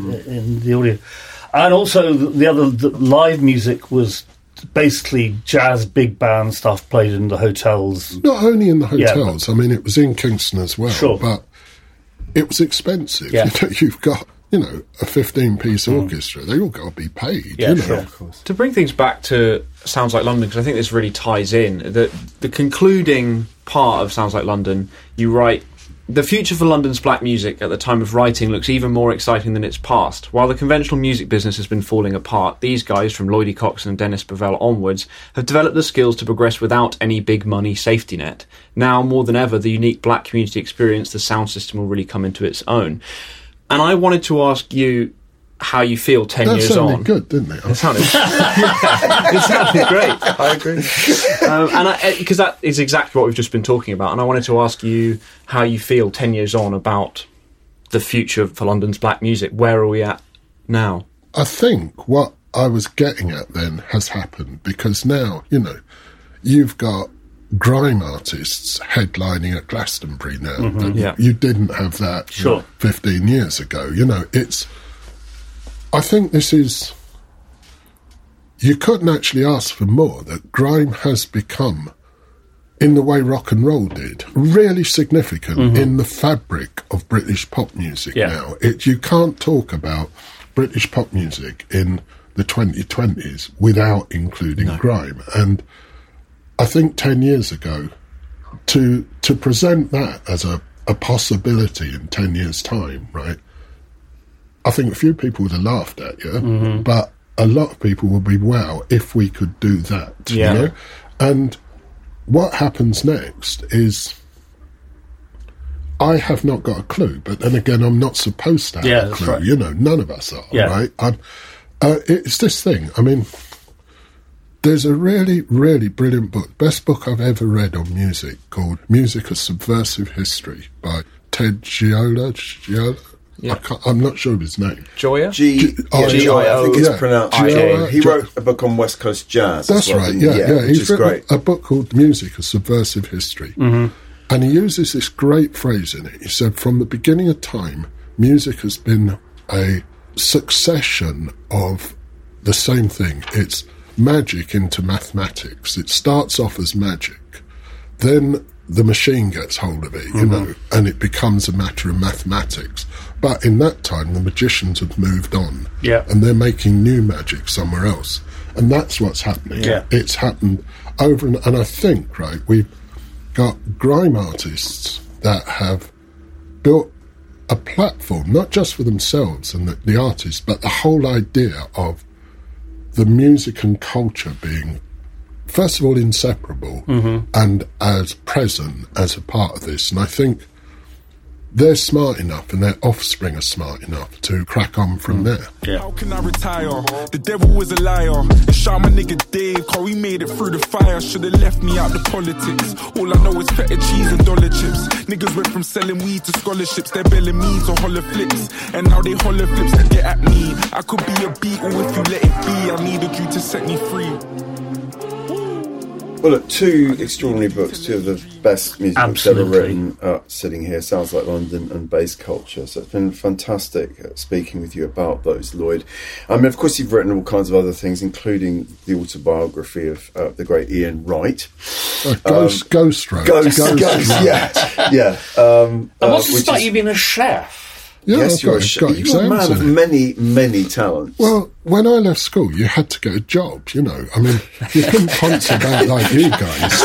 in the audio. And also the live music was basically jazz big band stuff played in the hotels. Not only in the hotels, I mean, it was in Kingston as well, but it was expensive. You know, you've got, you know, a 15-piece orchestra. They all got to be paid, you know. Of course. To bring things back to Sounds Like London, because I think this really ties in, the concluding part of Sounds Like London, you write, the future for London's black music at the time of writing looks even more exciting than its past. While the conventional music business has been falling apart, these guys, from Lloydie Coxsone and Dennis Bovell onwards, have developed the skills to progress without any big money safety net. Now, more than ever, the unique black community experience, the sound system will really come into its own. And I wanted to ask you how you feel 10 years on. That sounded good, didn't it? It sounded great. I agree. Because that is exactly what we've just been talking about. And I wanted to ask you how you feel 10 years on about the future for London's black music. Where are we at now? I think what I was getting at then has happened, because now, you know, you've got grime artists headlining at Glastonbury now. You didn't have that 15 years ago. You know, I think this is... You couldn't actually ask for more, that grime has become, in the way rock and roll did, really significant in the fabric of British pop music now. You can't talk about British pop music in the 2020s without including grime. And I think 10 years ago, to present that as a possibility in 10 years' time, right, I think a few people would have laughed at you, but a lot of people would be, wow, if we could do that, you know? And what happens next is, I have not got a clue, but then again, I'm not supposed to have a clue, right. You know, none of us are, right? It's this thing, I mean, there's a really, really brilliant book, best book I've ever read on music, called Music: A Subversive History by Ted Gioia. I'm not sure of his name. Gioia? Gioia, I think it's pronounced Gioia. He wrote a book on West Coast jazz. That's right, He's written a book called Music: A Subversive History. And he uses this great phrase in it. He said, from the beginning of time, music has been a succession of the same thing. It's magic into mathematics. It starts off as magic. Then the machine gets hold of it, you know, and it becomes a matter of mathematics. But in that time, the magicians have moved on, and they're making new magic somewhere else. And that's what's happening. Yeah. It's happened over and I think, right, we've got grime artists that have built a platform, not just for themselves and the artists, but the whole idea of the music and culture being, first of all, inseparable and as present as a part of this. And I think they're smart enough and their offspring are smart enough to crack on from there. Yeah. How can I retire? The devil was a liar. And shot my nigga Dave, cause he made it through the fire. Should've left me out the politics. All I know is feta cheese and dollar chips. Niggas went from selling weed to scholarships. They're belling me to holler flips. And now they holler flips to get at me. I could be a beetle if you let it be. I needed you to set me free. Well, look, two extraordinary books, two of the best music books ever written, sitting here, Sounds Like London and Bass Culture. So it's been fantastic speaking with you about those, Lloyd. I mean, of course, you've written all kinds of other things, including the autobiography of the great Ian Wright. Ghost Wright. Ghost, yeah. And what's this about you being a chef? Yeah, yes, you're a man of many, many talents. Well, when I left school, you had to get a job, you know. I mean, you couldn't ponce about like you guys.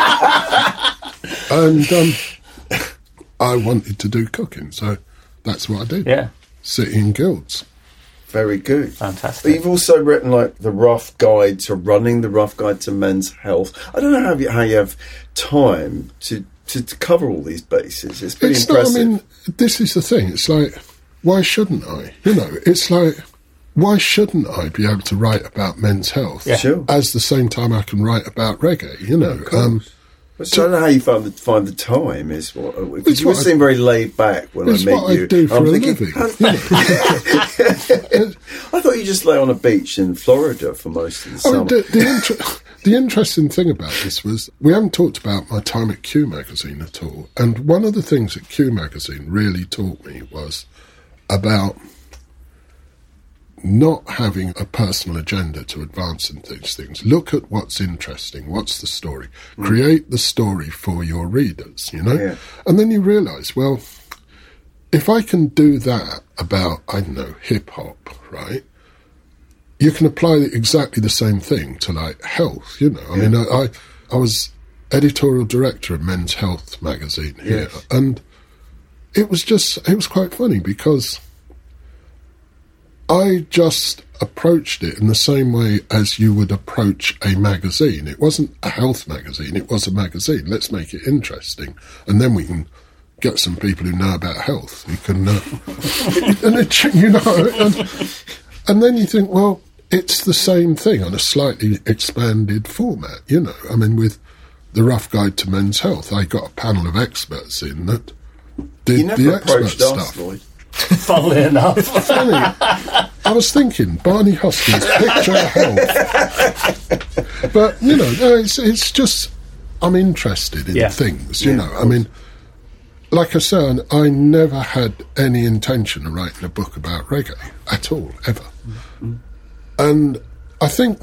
And I wanted to do cooking, so that's what I did. Yeah. Sit in guilds. Very good. Fantastic. But you've also written, like, The Rough Guide to Running, The Rough Guide to Men's Health. I don't know how you have time to cover all these bases. It's pretty impressive. Not, I mean, this is the thing. It's like, why shouldn't I? You know, it's like, why shouldn't I be able to write about men's health? Yeah. Sure. As the same time I can write about reggae, you know. I don't know how you find the time. Is what because you seem very laid back when I meet you. It's what I do for a living. I thought you just lay on a beach in Florida for most of the summer. The interesting thing about this was we haven't talked about my time at Q Magazine at all. And one of the things that Q Magazine really taught me was about not having a personal agenda to advance in these things. Look at what's interesting. What's the story? Create the story for your readers, you know? Yeah. And then you realise, well, if I can do that about, I don't know, hip-hop, right? You can apply exactly the same thing to, like, health, you know? I mean, I was editorial director of Men's Health magazine here, and it was quite funny because I just approached it in the same way as you would approach a magazine. It wasn't a health magazine, it was a magazine. Let's make it interesting. And then we can get some people who know about health. You can, and then you think, well, it's the same thing on a slightly expanded format, you know. I mean, with The Rough Guide to Men's Health, I got a panel of experts in that did the expert stuff. Lloyd. Funnily enough. Funny. I was thinking, Barney Hoskins, Picture of Health. But, you know, it's just, I'm interested in things, you know. I mean, like I said, I never had any intention of writing a book about reggae at all, ever. Mm-hmm. And I think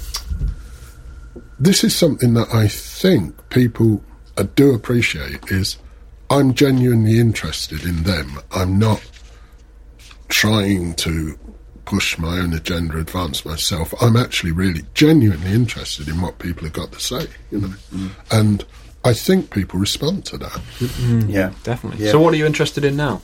this is something that I think people do appreciate is I'm genuinely interested in them. I'm not trying to push my own agenda, advance myself. I'm actually really genuinely interested in what people have got to say, you know. And I think people respond to that. Yeah, definitely. Yeah. So what are you interested in now?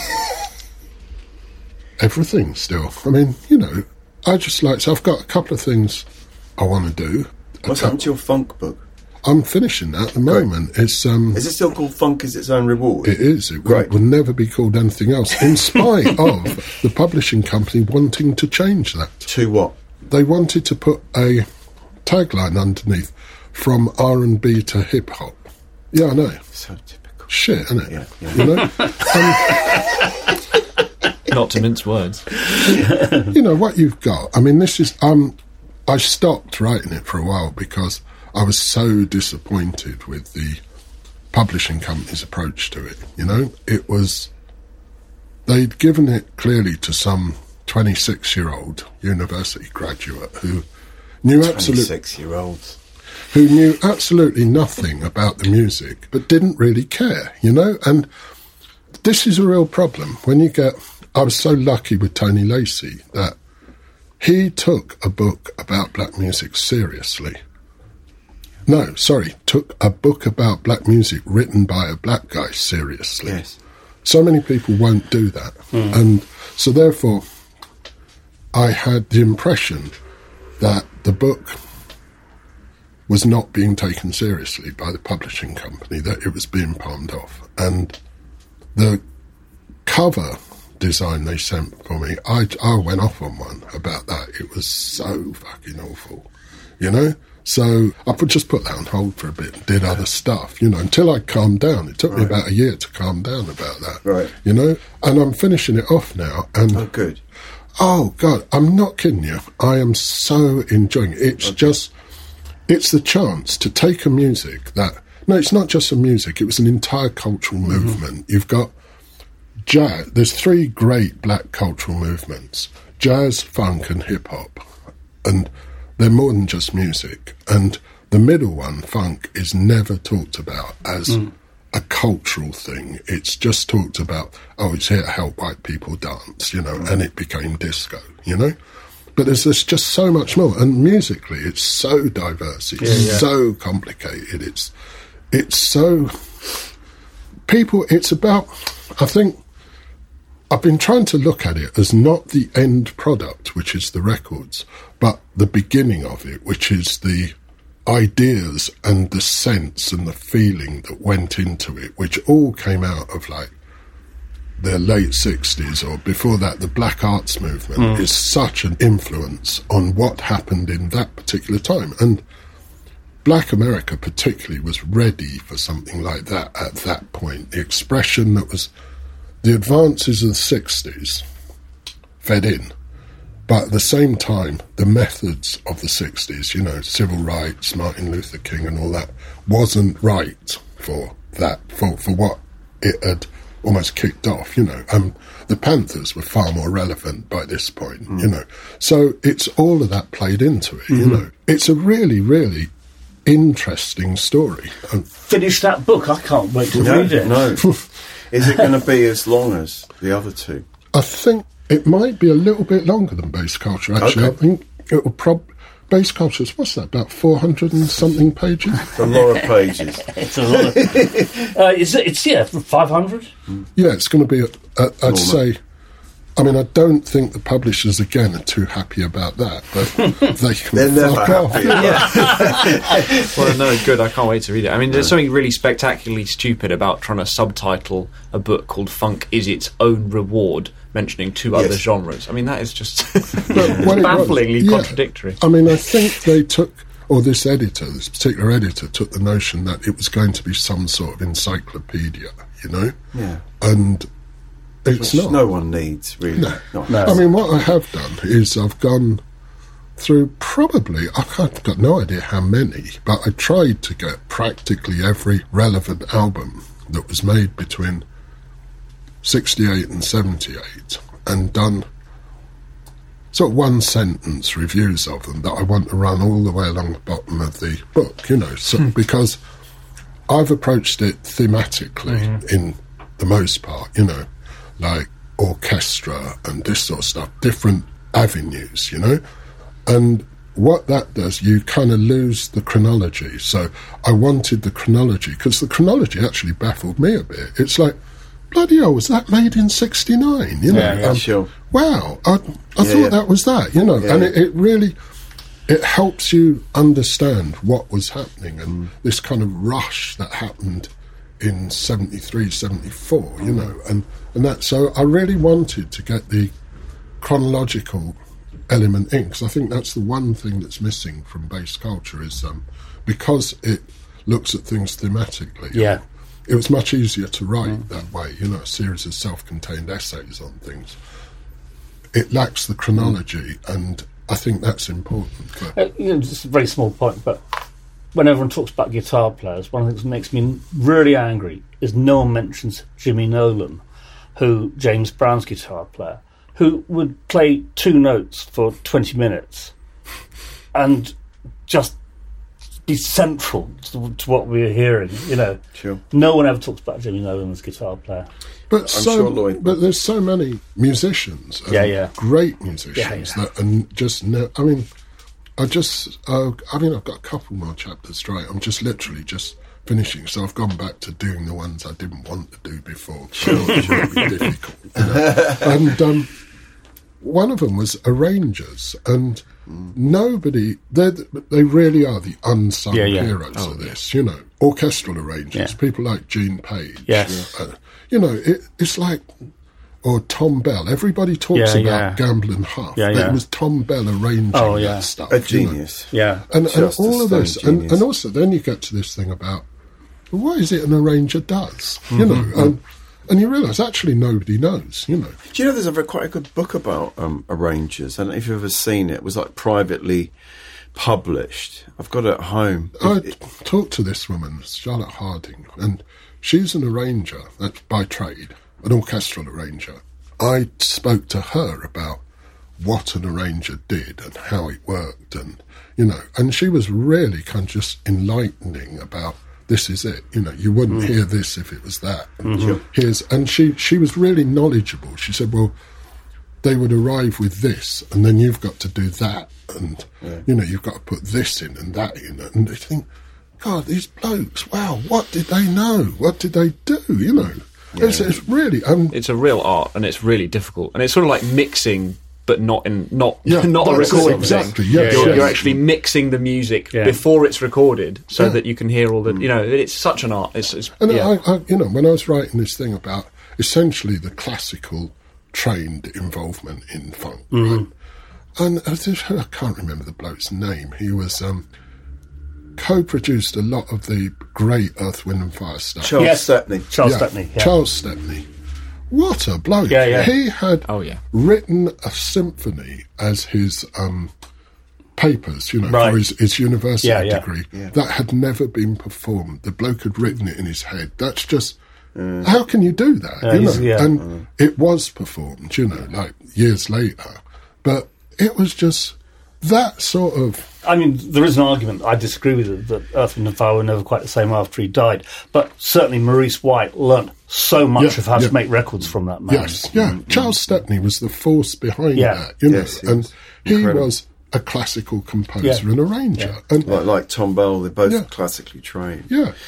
Everything still. I mean, you know, I just like... So I've got a couple of things I want to do. What's happened to your funk book? I'm finishing that at the moment. It's is it still called Funk Is Its Own Reward? It is. It will never be called anything else, in spite of the publishing company wanting to change that. To what? They wanted to put a tagline underneath, from R&B to hip-hop. Yeah, I know. So typical. Shit, isn't it? Yeah. You know? Not to mince words. You know, what you've got... I mean, this is... I stopped writing it for a while because I was so disappointed with the publishing company's approach to it, you know? It was... They'd given it clearly to some 26-year-old university graduate who knew absolutely... 26-year-olds. who knew absolutely nothing about the music, but didn't really care, you know? And this is a real problem. I was so lucky with Tony Lacey that he took a book about black music seriously. No, sorry, took a book about black music written by a black guy seriously. Yes. So many people won't do that. And so therefore, I had the impression that the book was not being taken seriously by the publishing company, that it was being palmed off. And the cover design they sent for me, I went off on one about that. It was so fucking awful, you know? So I just put that on hold for a bit and did other stuff, you know, until I calmed down. It took me about a year to calm down about that, right? You know? And I'm finishing it off now. And oh, good. Oh, God, I'm not kidding you. I am so enjoying it. It's it's the chance to take a music that... No, it's not just a music. It was an entire cultural movement. You've got jazz. There's 3 great black cultural movements: jazz, funk and hip-hop. And they're more than just music. And the middle one, funk, is never talked about as a cultural thing. It's just talked about, oh, it's here to help white people dance, you know, and it became disco, you know? But there's just so much more. And musically, it's so diverse. It's so complicated. It's so... It's about... I think I've been trying to look at it as not the end product, which is the records, but the beginning of it, which is the ideas and the sense and the feeling that went into it, which all came out of like the late 60s, or before that, the black arts movement is such an influence on what happened in that particular time. And black America particularly was ready for something like that at that point. The expression that was... The advances of the 60s fed in, but at the same time, the methods of the 60s, you know, civil rights, Martin Luther King and all that, wasn't right for that, for what it had almost kicked off, you know. The Panthers were far more relevant by this point, you know. So it's all of that played into it, you know. It's a really, really interesting story. Finish that book. I can't wait to read it. No. Is it going to be as long as the other 2? I think it might be a little bit longer than Base Culture, actually. Okay. I think it will Base Culture's, what's that, about 400 and something pages? A lot of pages. It's a lot of... it's 500? Yeah, it's going to be, I'd say... I mean, I don't think the publishers, again, are too happy about that, but they can fuck off. Well, no, good. I can't wait to read it. I mean, there's something really spectacularly stupid about trying to subtitle a book called Funk is Its Own Reward, mentioning 2 other genres. I mean, that is just bafflingly contradictory. I mean, I think they took... Or this particular editor, took the notion that it was going to be some sort of encyclopedia, you know? Yeah. And... It's which not. No one needs, really. No. I mean, what I have done is I've gone through probably, I've got no idea how many, but I tried to get practically every relevant album that was made between 68 and 78 and done sort of 1-sentence reviews of them that I want to run all the way along the bottom of the book, you know, because I've approached it thematically in the most part, you know, like orchestra and this sort of stuff, different avenues, you know? And what that does, you kind of lose the chronology. So I wanted the chronology, because the chronology actually baffled me a bit. It's like, bloody hell, was that made in 69? You know? Yeah, sure. Wow, I thought that was that, you know? Yeah. And it really... It helps you understand what was happening and this kind of rush that happened in 73, 74, you know, and that. So I really wanted to get the chronological element in, because I think that's the one thing that's missing from Base Culture is because it looks at things thematically. Yeah. It was much easier to write that way, you know, a series of self-contained essays on things. It lacks the chronology, and I think that's important. You know, just a very small point, but when everyone talks about guitar players, one of the things that makes me really angry is no one mentions Jimmy Nolan, who James Brown's guitar player, who would play 2 notes for 20 minutes and just be central to what we're hearing. You know, Sure. No one ever talks about Jimmy Nolan as guitar player. But sure Lloyd. But there's so many musicians, and great musicians that are just. I mean, I've got a couple more chapters straight. I'm just literally just finishing, so I've gone back to doing the ones I didn't want to do before. Sure, really difficult. You know? And one of them was arrangers, and nobody. They really are the unsung heroes of this. You know, orchestral arrangers, people like Gene Page. Yes. You know, it's like, or Tom Bell. Everybody talks about Gamble and Huff. But it was Tom Bell arranging that stuff. A genius. And all of this. And also then you get to this thing about, well, what is it an arranger does? You know, and you realise actually nobody knows, you know. Do you know there's quite a good book about arrangers? I don't know if you've ever seen it. It was like privately published. I've got it at home. I talked to this woman, Charlotte Harding, and she's an arranger by trade, an orchestral arranger. I spoke to her about what an arranger did and how it worked, and you know, and she was really kind of just enlightening about this is it. You know, you wouldn't hear this if it was that. And she was really knowledgeable. She said, well, they would arrive with this, and then you've got to do that, and you know, you've got to put this in and that in, and they think, God, these blokes, wow, what did they know? What did they do? You know, it's really it's a real art, and it's really difficult, and it's sort of like mixing, but not a recording. Exactly. You're actually mixing the music before it's recorded, so that you can hear all the. You know, it's such an art. I, you know, when I was writing this thing about essentially the classical trained involvement in funk, right? And I can't remember the bloke's name. He was co-produced a lot of the great Earth, Wind and Fire stuff. Charles Stepney. Charles Stepney. What a bloke. He had written a symphony as his papers, you know, for his university degree. That had never been performed. The bloke had written it in his head. That's just... how can you do that? You know? And it was performed, you know, like years later. But it was just that sort of... I mean, there is an argument, I disagree with it, that Earth, Wind and Fire were never quite the same after he died. But certainly Maurice White learnt so much of how to make records from that man. Charles Stepney was the force behind that, you know. And he was a classical composer and arranger. And like Tom Bell, they're both classically trained.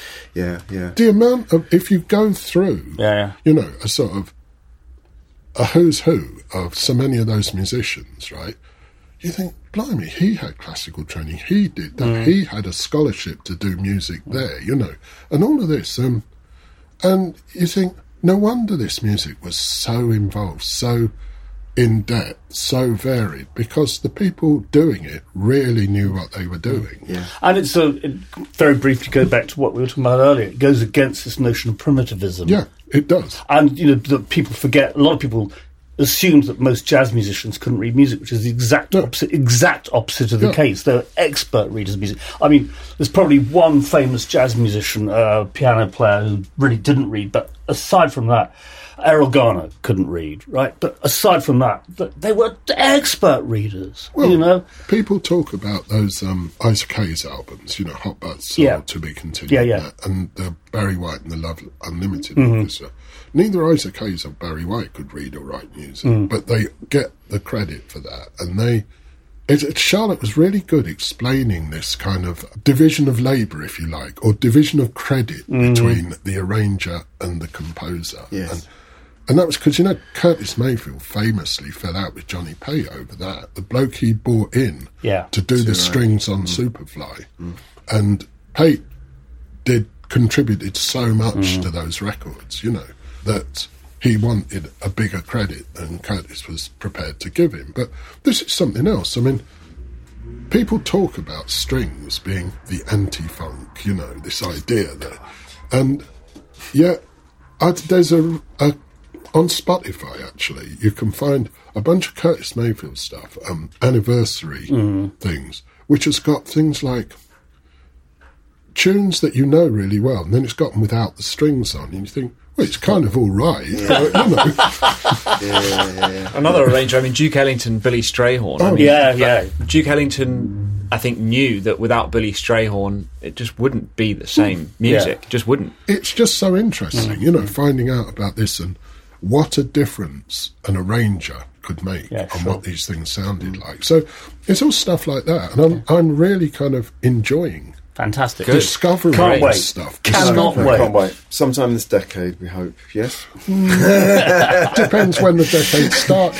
The amount of... If you go through, you know, a sort of a who's who of so many of those musicians, right? You think, blimey, he had classical training, he did that, he had a scholarship to do music there, you know, and all of this. And you think, no wonder this music was so involved, so in-depth, so varied, because the people doing it really knew what they were doing. And it's very briefly go back to what we were talking about earlier, it goes against this notion of primitivism. Yeah, it does. And, you know, that people forget, a lot of people assumed that most jazz musicians couldn't read music, which is the exact opposite of the case. They're expert readers of music. I mean, there's probably one famous jazz musician, piano player, who really didn't read, but aside from that, Errol Garner couldn't read, right? But aside from that, they were expert readers, well, you know? People talk about those Isaac Hayes albums, you know, Hot Butts, To Be Continued, and the Barry White and the Love Unlimited Orchestra. Neither Isaac Hayes or Barry White could read or write music, but they get the credit for that. And Charlotte was really good explaining this kind of division of labour, if you like, or division of credit between the arranger and the composer. And that was because, you know, Curtis Mayfield famously fell out with Johnny Pate over that. The bloke he brought in to do the strings on Superfly. And Pate contributed so much to those records, you know, that he wanted a bigger credit than Curtis was prepared to give him. But this is something else. I mean, people talk about strings being the anti-funk, you know, this idea that... And yet, there's on Spotify, actually, you can find a bunch of Curtis Mayfield stuff, anniversary things, which has got things like tunes that you know really well, and then it's got them without the strings on, and you think, well, it's kind of all right. But, you know. Another arranger, I mean, Duke Ellington, Billy Strayhorn. Duke Ellington I think, knew that without Billy Strayhorn, it just wouldn't be the same music. Yeah. Just wouldn't. It's just so interesting, you know, finding out about this and what a difference an arranger could make on what these things sounded like. So it's all stuff like that, and I'm really kind of enjoying Fantastic. discovering Can't wait. stuff. Cannot wait. Can't wait. Sometime this decade, we hope. Yes? Depends when the decade started.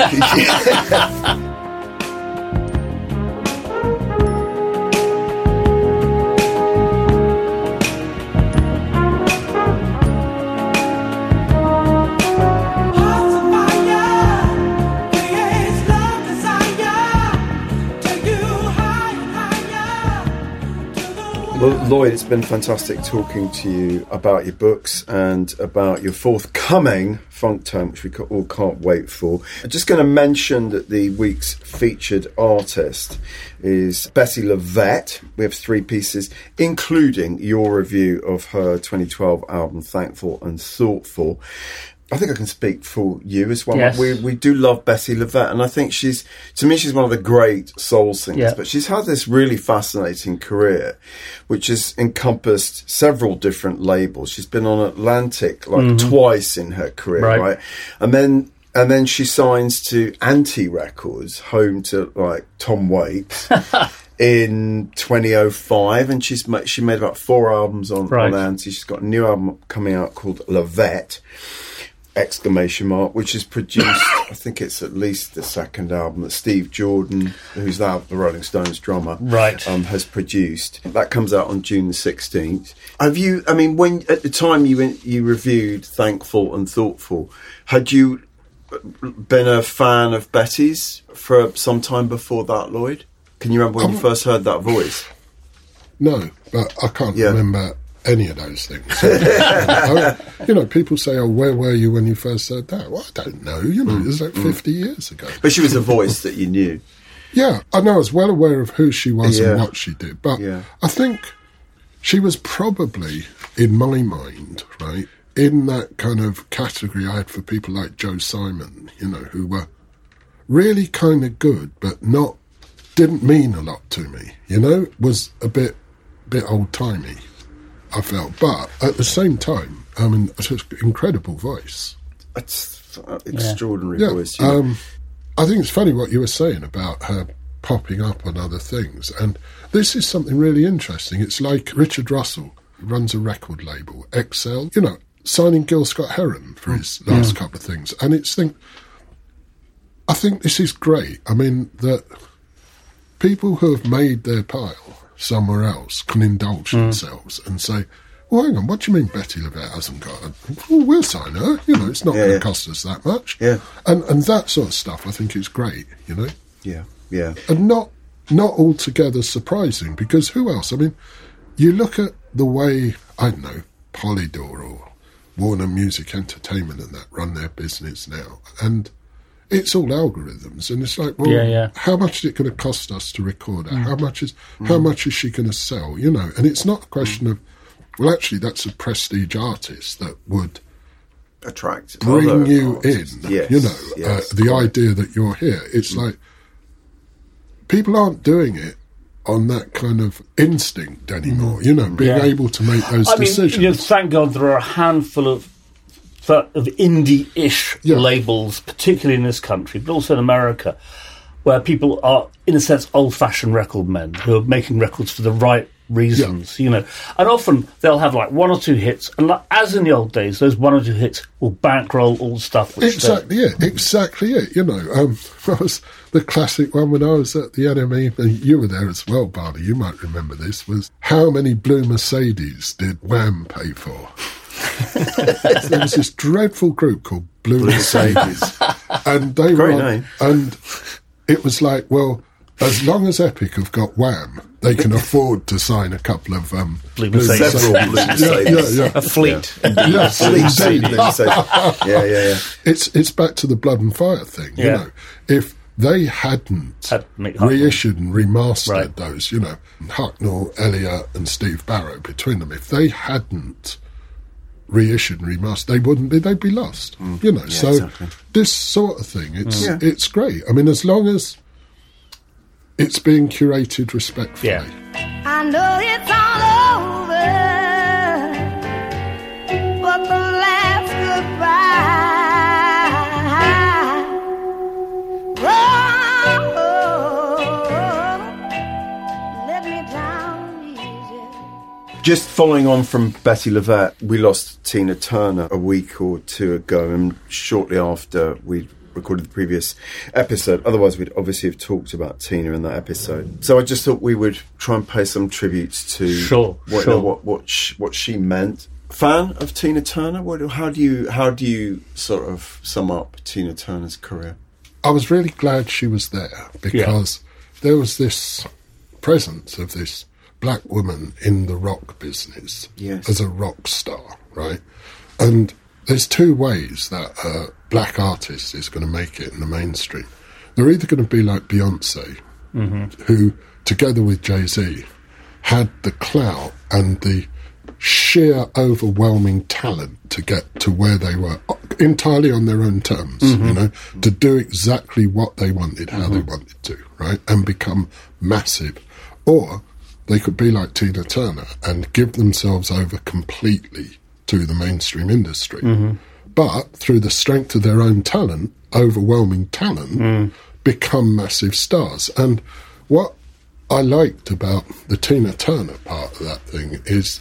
Well, Lloyd, it's been fantastic talking to you about your books and about your forthcoming Funk Tone, which we all can't wait for. I'm just going to mention that the week's featured artist is Bettye LaVette. We have 3 pieces, including your review of her 2012 album, Thankful and Thoughtful. I think I can speak for you as well. Yes. We do love Bettye LaVette, and I think she's one of the great soul singers. Yeah. But she's had this really fascinating career, which has encompassed several different labels. She's been on Atlantic twice in her career, right? And then she signs to Anti Records, home to like Tom Waits. In 2005, and she made about 4 albums on Anti. She's got a new album coming out called LaVette! ! Which is produced, I think it's at least the second album that Steve Jordan, who's now the Rolling Stones drummer, has produced. That comes out on June the 16th. Have you, I mean, when at the time you reviewed Thankful and Thoughtful, had you been a fan of Betty's for some time before that, Lloyd? Can you remember when you first heard that voice? No, but I can't remember any of those things. You know, people say, "Oh, where were you when you first heard that?" Well, I don't know. You know, it was like 50 years ago. But she was a voice that you knew. Yeah, I know. I was well aware of who she was and what she did. But I think she was probably, in my mind, right, in that kind of category I had for people like Joe Simon, you know, who were really kind of good, but didn't mean a lot to me. You know, was a bit old-timey, I felt. But at the same time, I mean, it's an incredible voice. It's extraordinary voice. I think it's funny what you were saying about her popping up on other things. And this is something really interesting. It's like Richard Russell, who runs a record label, Excel, you know, signing Gil Scott-Heron for his last couple of things. And I think this is great. I mean, that people who have made their pile somewhere else can indulge themselves and say, well, hang on, what do you mean Bettye LaVette hasn't got a... Well, we'll sign her. You know, it's not going to cost us that much. Yeah. And that sort of stuff, I think is great, you know? Yeah, yeah. And not altogether surprising, because who else? I mean, you look at the way, I don't know, Polydor or Warner Music Entertainment and that run their business now, and it's all algorithms, and it's like, well, how much is it going to cost us to record her? How much is she going to sell? You know, and it's not a question of, well, actually, that's a prestige artist that would attract, bring you artists. In. Yes, you know, the idea that you're here. It's like people aren't doing it on that kind of instinct anymore. You know, being able to make those decisions. Mean, you know, thank God there are a handful of indie-ish labels, particularly in this country, but also in America, where people are, in a sense, old-fashioned record men who are making records for the right reasons, you know. And often they'll have like 1 or 2 hits, and like, as in the old days, those 1 or 2 hits will bankroll all the stuff. Exactly it. You know, that was the classic one when I was at the NME, and you were there as well, Barney, you might remember this, was how many blue Mercedes did Wham pay for? There was this dreadful group called Blue Mercedes, and they were on, and it was like, well, as long as Epic have got Wham, they can afford to sign a couple of Blue Mercedes. Several Blue Mercedes. A fleet. It's back to the Blood and Fire thing. You know, if they hadn't reissued and remastered those, you know, Hucknall, Elliott, and Steve Barrow between them, if they hadn't reissued and remastered, they wouldn't be. They'd be lost. You know, so this sort of thing, it's great. I mean, as long as it's being curated respectfully. Yeah. I know it's all over, but the last goodbye. Oh, let me down easy. Just following on from Betty Levette, we lost Tina Turner a week or two ago, and shortly after we recorded the previous episode. Otherwise, we'd obviously have talked about Tina in that episode. So I just thought we would try and pay some tributes to what she meant. Fan of Tina Turner? How do you sort of sum up Tina Turner's career? I was really glad she was there because there was this presence of this black woman in the rock business as a rock star, right? And there's two ways that a black artist is going to make it in the mainstream. They're either going to be like Beyonce, who, together with Jay-Z, had the clout and the sheer overwhelming talent to get to where they were entirely on their own terms, you know, to do exactly what they wanted, how they wanted to, right, and become massive. Or they could be like Tina Turner and give themselves over completely to the mainstream industry. But through the strength of their own talent, overwhelming talent, become massive stars. And what I liked about the Tina Turner part of that thing is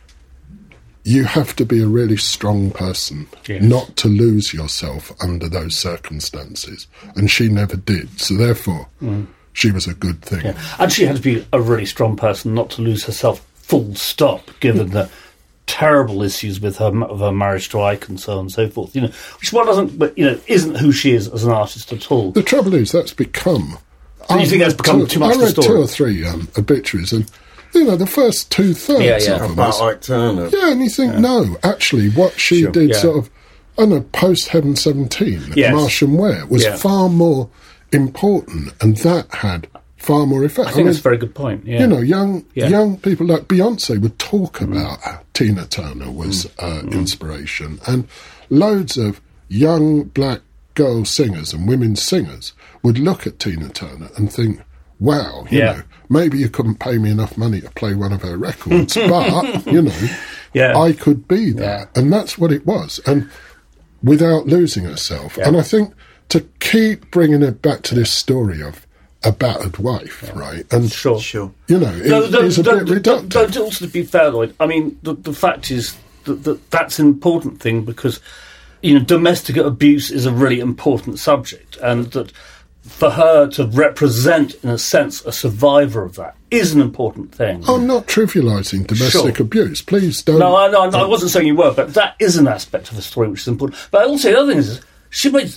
you have to be a really strong person not to lose yourself under those circumstances. And she never did. So therefore, she was a good thing. Yeah. And she had to be a really strong person not to lose herself, full stop, given the terrible issues with her marriage to Ike and so on and so forth. You know, which one doesn't, but you know, isn't who she is as an artist at all. The trouble is that's become. So you think that's become too much of a story? I read 2 or 3 obituaries, and you know, the first 2/3 of them about Ike Turner. Yeah, and you think, no, actually, what she did, sort of, I don't know, post Heaven 17, Martian Ware, was far more important, and that had far more effect. I think that's a very good point. Yeah. You know, young people like Beyonce would talk about Tina Turner was inspiration, and loads of young black girl singers and women singers would look at Tina Turner and think, wow, you know, maybe you couldn't pay me enough money to play one of her records, but, you know, I could be that. And that's what it was. And without losing herself. And I think to keep bringing it back to this story of a battered wife, right? And sure. You know, it's a bit reductive. Don't also be fair, Lloyd. I mean, the fact is that's an important thing because, you know, domestic abuse is a really important subject, and that for her to represent, in a sense, a survivor of that is an important thing. I'm not trivialising domestic abuse. Please don't. No, I wasn't saying you were, but that is an aspect of the story which is important. But also, the other thing is, she made.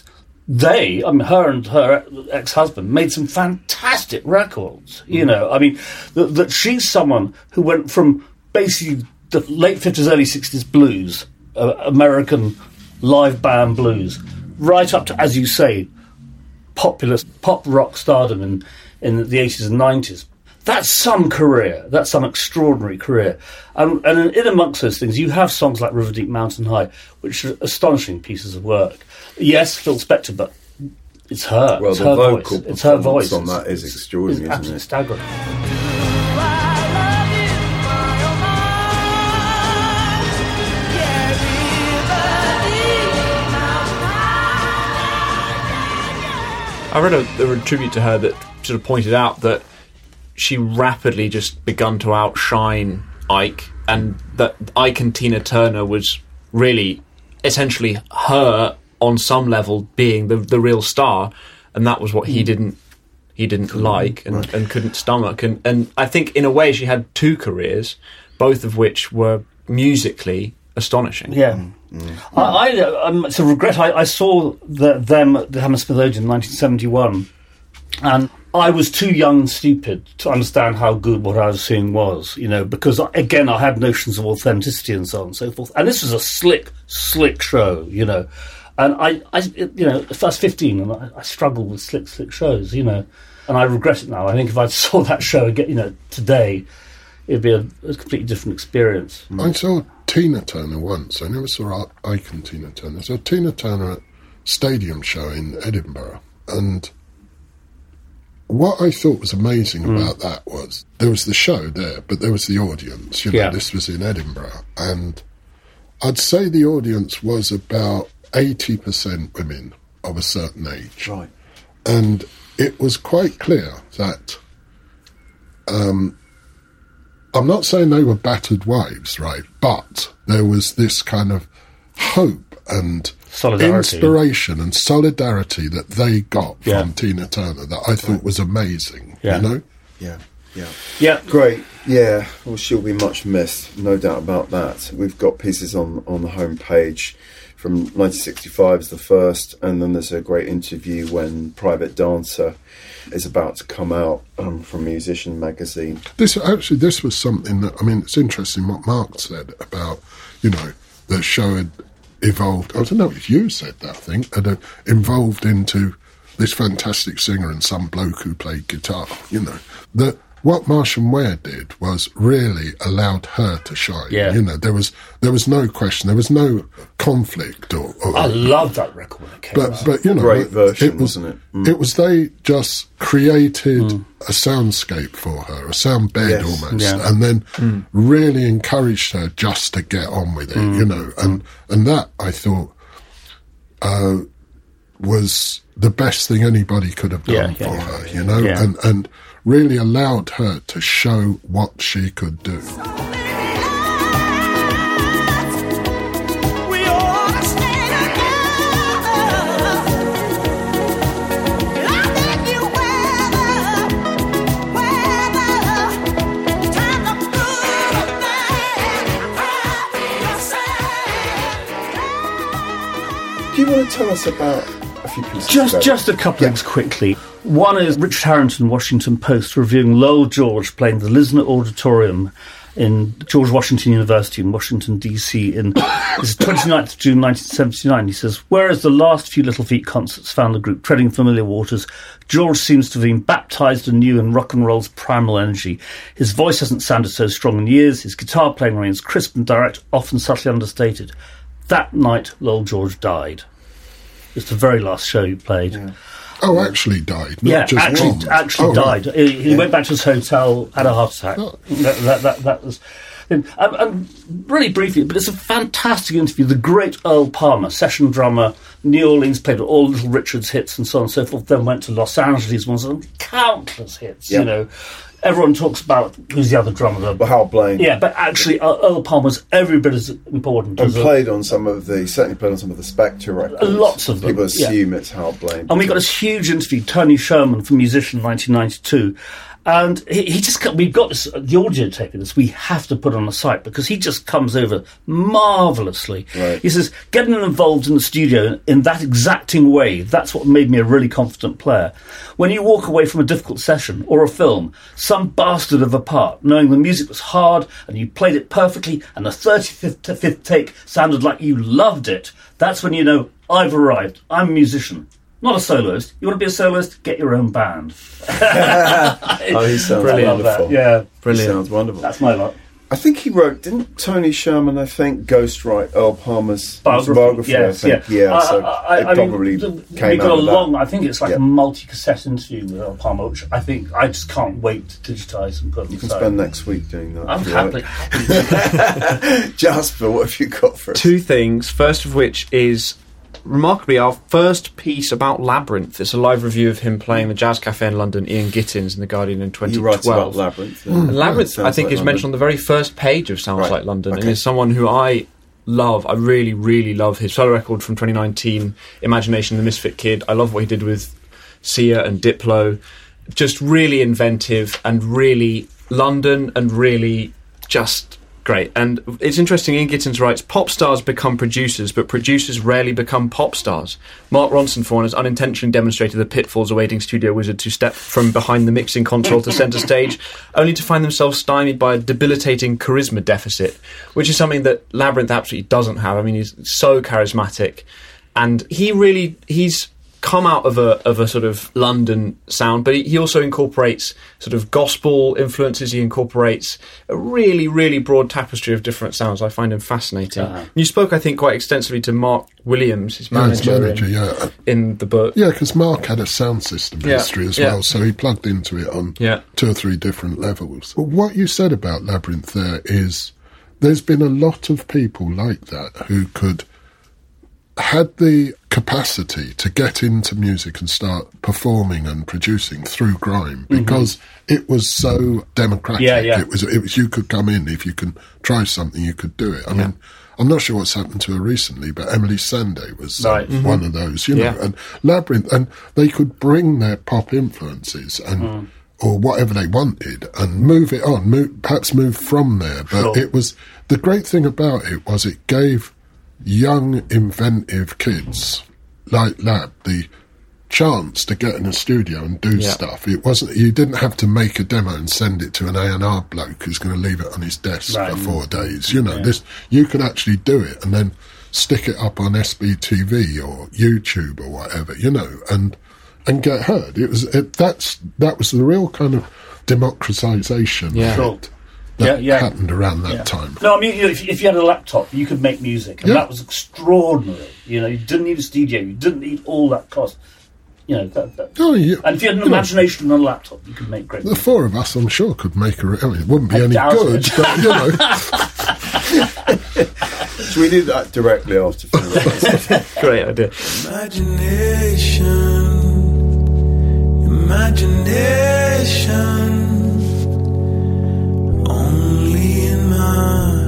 Her and her ex-husband made some fantastic records, you know. I mean, that she's someone who went from basically the late 50s, early 60s blues, American live band blues, right up to, as you say, popular pop rock stardom in the 80s and 90s. That's some career. That's some extraordinary career. And in amongst those things, you have songs like River Deep, Mountain High, which are astonishing pieces of work. Yes, Phil Spector, but it's her. Well, it's the her vocal voice. It's her voice on that is extraordinary, it's absolutely staggering. I read a tribute to her that sort of pointed out that she rapidly just begun to outshine Ike, and that Ike and Tina Turner was really essentially her on some level being the real star, and that was what he didn't like and couldn't stomach. And I think in a way she had 2 careers, both of which were musically astonishing. Yeah. It's a regret. I saw them at the Hammersmith Odeon in 1971, and I was too young and stupid to understand how good what I was seeing was, you know, because, again, I had notions of authenticity and so on and so forth. And this was a slick show, you know. And I was 15 and I struggled with slick shows, you know. And I regret it now. I think if I saw that show again, you know, today, it'd be a completely different experience. I saw Tina Turner once. I never saw Ike and Tina Turner. I saw Tina Turner at Stadium Show in Edinburgh, and what I thought was amazing about that was there was the show there, but there was the audience. You know, this was in Edinburgh, and I'd say the audience was about 80% women of a certain age. Right. And it was quite clear that I'm not saying they were battered wives, right? But there was this kind of hope and inspiration and solidarity that they got from Tina Turner that I thought was amazing, you know? Yeah. Great. Yeah. Well, she'll be much missed, no doubt about that. We've got pieces on the homepage from 1965 is the first, and then there's a great interview when Private Dancer is about to come out from Musician magazine. This was something that, I mean, it's interesting what Mark said about, you know, the show had evolved. I don't know if you said that, I think, had evolved into this fantastic singer and some bloke who played guitar, you know. What Martian Ware did was really allowed her to shine. Yeah. You know, there was no question, there was no conflict. I love that record when it came out. But you know, great version, wasn't it? It was they just created a soundscape for her, a sound bed almost, and then really encouraged her just to get on with it. You know, and that I thought was the best thing anybody could have done for her. You know, and really allowed her to show what she could do. Do you want to tell us about a few pieces? Just a couple of things quickly. One is Richard Harrington, Washington Post, reviewing Lowell George playing the Lisner Auditorium in George Washington University in Washington, D.C. This is 29th of June 1979. He says, whereas the last few Little Feat concerts found the group treading familiar waters, George seems to have been baptised anew in rock and roll's primal energy. His voice hasn't sounded so strong in years. His guitar playing remains crisp and direct, often subtly understated. That night, Lowell George died. It's the very last show he played. Yeah. Oh, actually died. Not just actually died. Right. He went back to his hotel, had a heart attack. Oh. That was. And really briefly, but it's a fantastic interview. The great Earl Palmer, session drummer, New Orleans, played all Little Richard's hits and so on and so forth. Then went to Los Angeles, ones of countless hits. You know, everyone talks about who's the other drummer, Hal Blaine. Yeah, but actually, Earl Palmer's every bit as important. And certainly played on some of the Spectre records. Lots of them. People assume it's Hal Blaine. And we got this huge interview, Tony Sherman from Musician 1992. And we've got this, the audio tape of this, we have to put on the site because he just comes over marvellously. Right. He says, getting involved in the studio in that exacting way, that's what made me a really confident player. When you walk away from a difficult session or a film, some bastard of a part, knowing the music was hard and you played it perfectly and the 35th take sounded like you loved it, that's when you know, I've arrived, I'm a musician. Not a soloist. You want to be a soloist? Get your own band. Oh, he sounds wonderful. Yeah, brilliant. He sounds wonderful. That's my lot. I think he wrote, didn't Tony Sherman, ghostwrite Earl Palmer's biography? Yes, I think. Yeah, so it probably came out of that. I think it's like a multi-cassette interview with Earl Palmer, which I think I just can't wait to digitise and put on the site. You can spend next week doing that. I'm happy. Jasper, what have you got for us? Two things. First of which is, remarkably, our first piece about Labyrinth. It's a live review of him playing the Jazz Cafe in London, Ian Gittins in The Guardian in 2012. He writes about Labyrinth. Yeah. And Labyrinth, I think, is mentioned on the very first page of Sounds Like London, and is someone who I love. I really, really love his solo record from 2019, Imagination, the Misfit Kid. I love what he did with Sia and Diplo. Just really inventive and really London and really just great. And it's interesting, Ian Gittins writes, pop stars become producers, but producers rarely become pop stars. Mark Ronson, for one, has unintentionally demonstrated the pitfalls awaiting studio wizards who step from behind the mixing console to centre stage, only to find themselves stymied by a debilitating charisma deficit, which is something that Labyrinth absolutely doesn't have. I mean, he's so charismatic, and he's come out of a sort of London sound, but he also incorporates sort of gospel influences. He incorporates a really, really broad tapestry of different sounds. I find him fascinating. You spoke, I think, quite extensively to Mark Williams, his manager, in the book. Yeah, because Mark had a sound system history as well, so he plugged into it on 2 or 3 different levels. But what you said about Labyrinth there is there's been a lot of people like that who had the capacity to get into music and start performing and producing through grime because it was so democratic. It was you could come in, if you can try something, you could do it. I mean, I'm not sure what's happened to her recently, but Emily Sandé was one of those, you know, and Labyrinth, and they could bring their pop influences and or whatever they wanted and move it on, perhaps move from there. But it was, the great thing about it was it gave young, inventive kids like Lab the chance to get in a studio and do stuff. It wasn't, you didn't have to make a demo and send it to an A&R bloke who's going to leave it on his desk for 4 days. You know, this, you could actually do it and then stick it up on SBTV or YouTube or whatever, you know, and get heard. That was the real kind of democratisation that happened around that time. No, I mean, if you had a laptop, you could make music, and that was extraordinary. You know, you didn't need a studio, you didn't need all that cost. You know, and if you had an imagination on a laptop, you could make great music. The 4 of us, I'm sure, could make it wouldn't be any good, but, you know. Should we do that directly after? Great idea. Imagination, only in my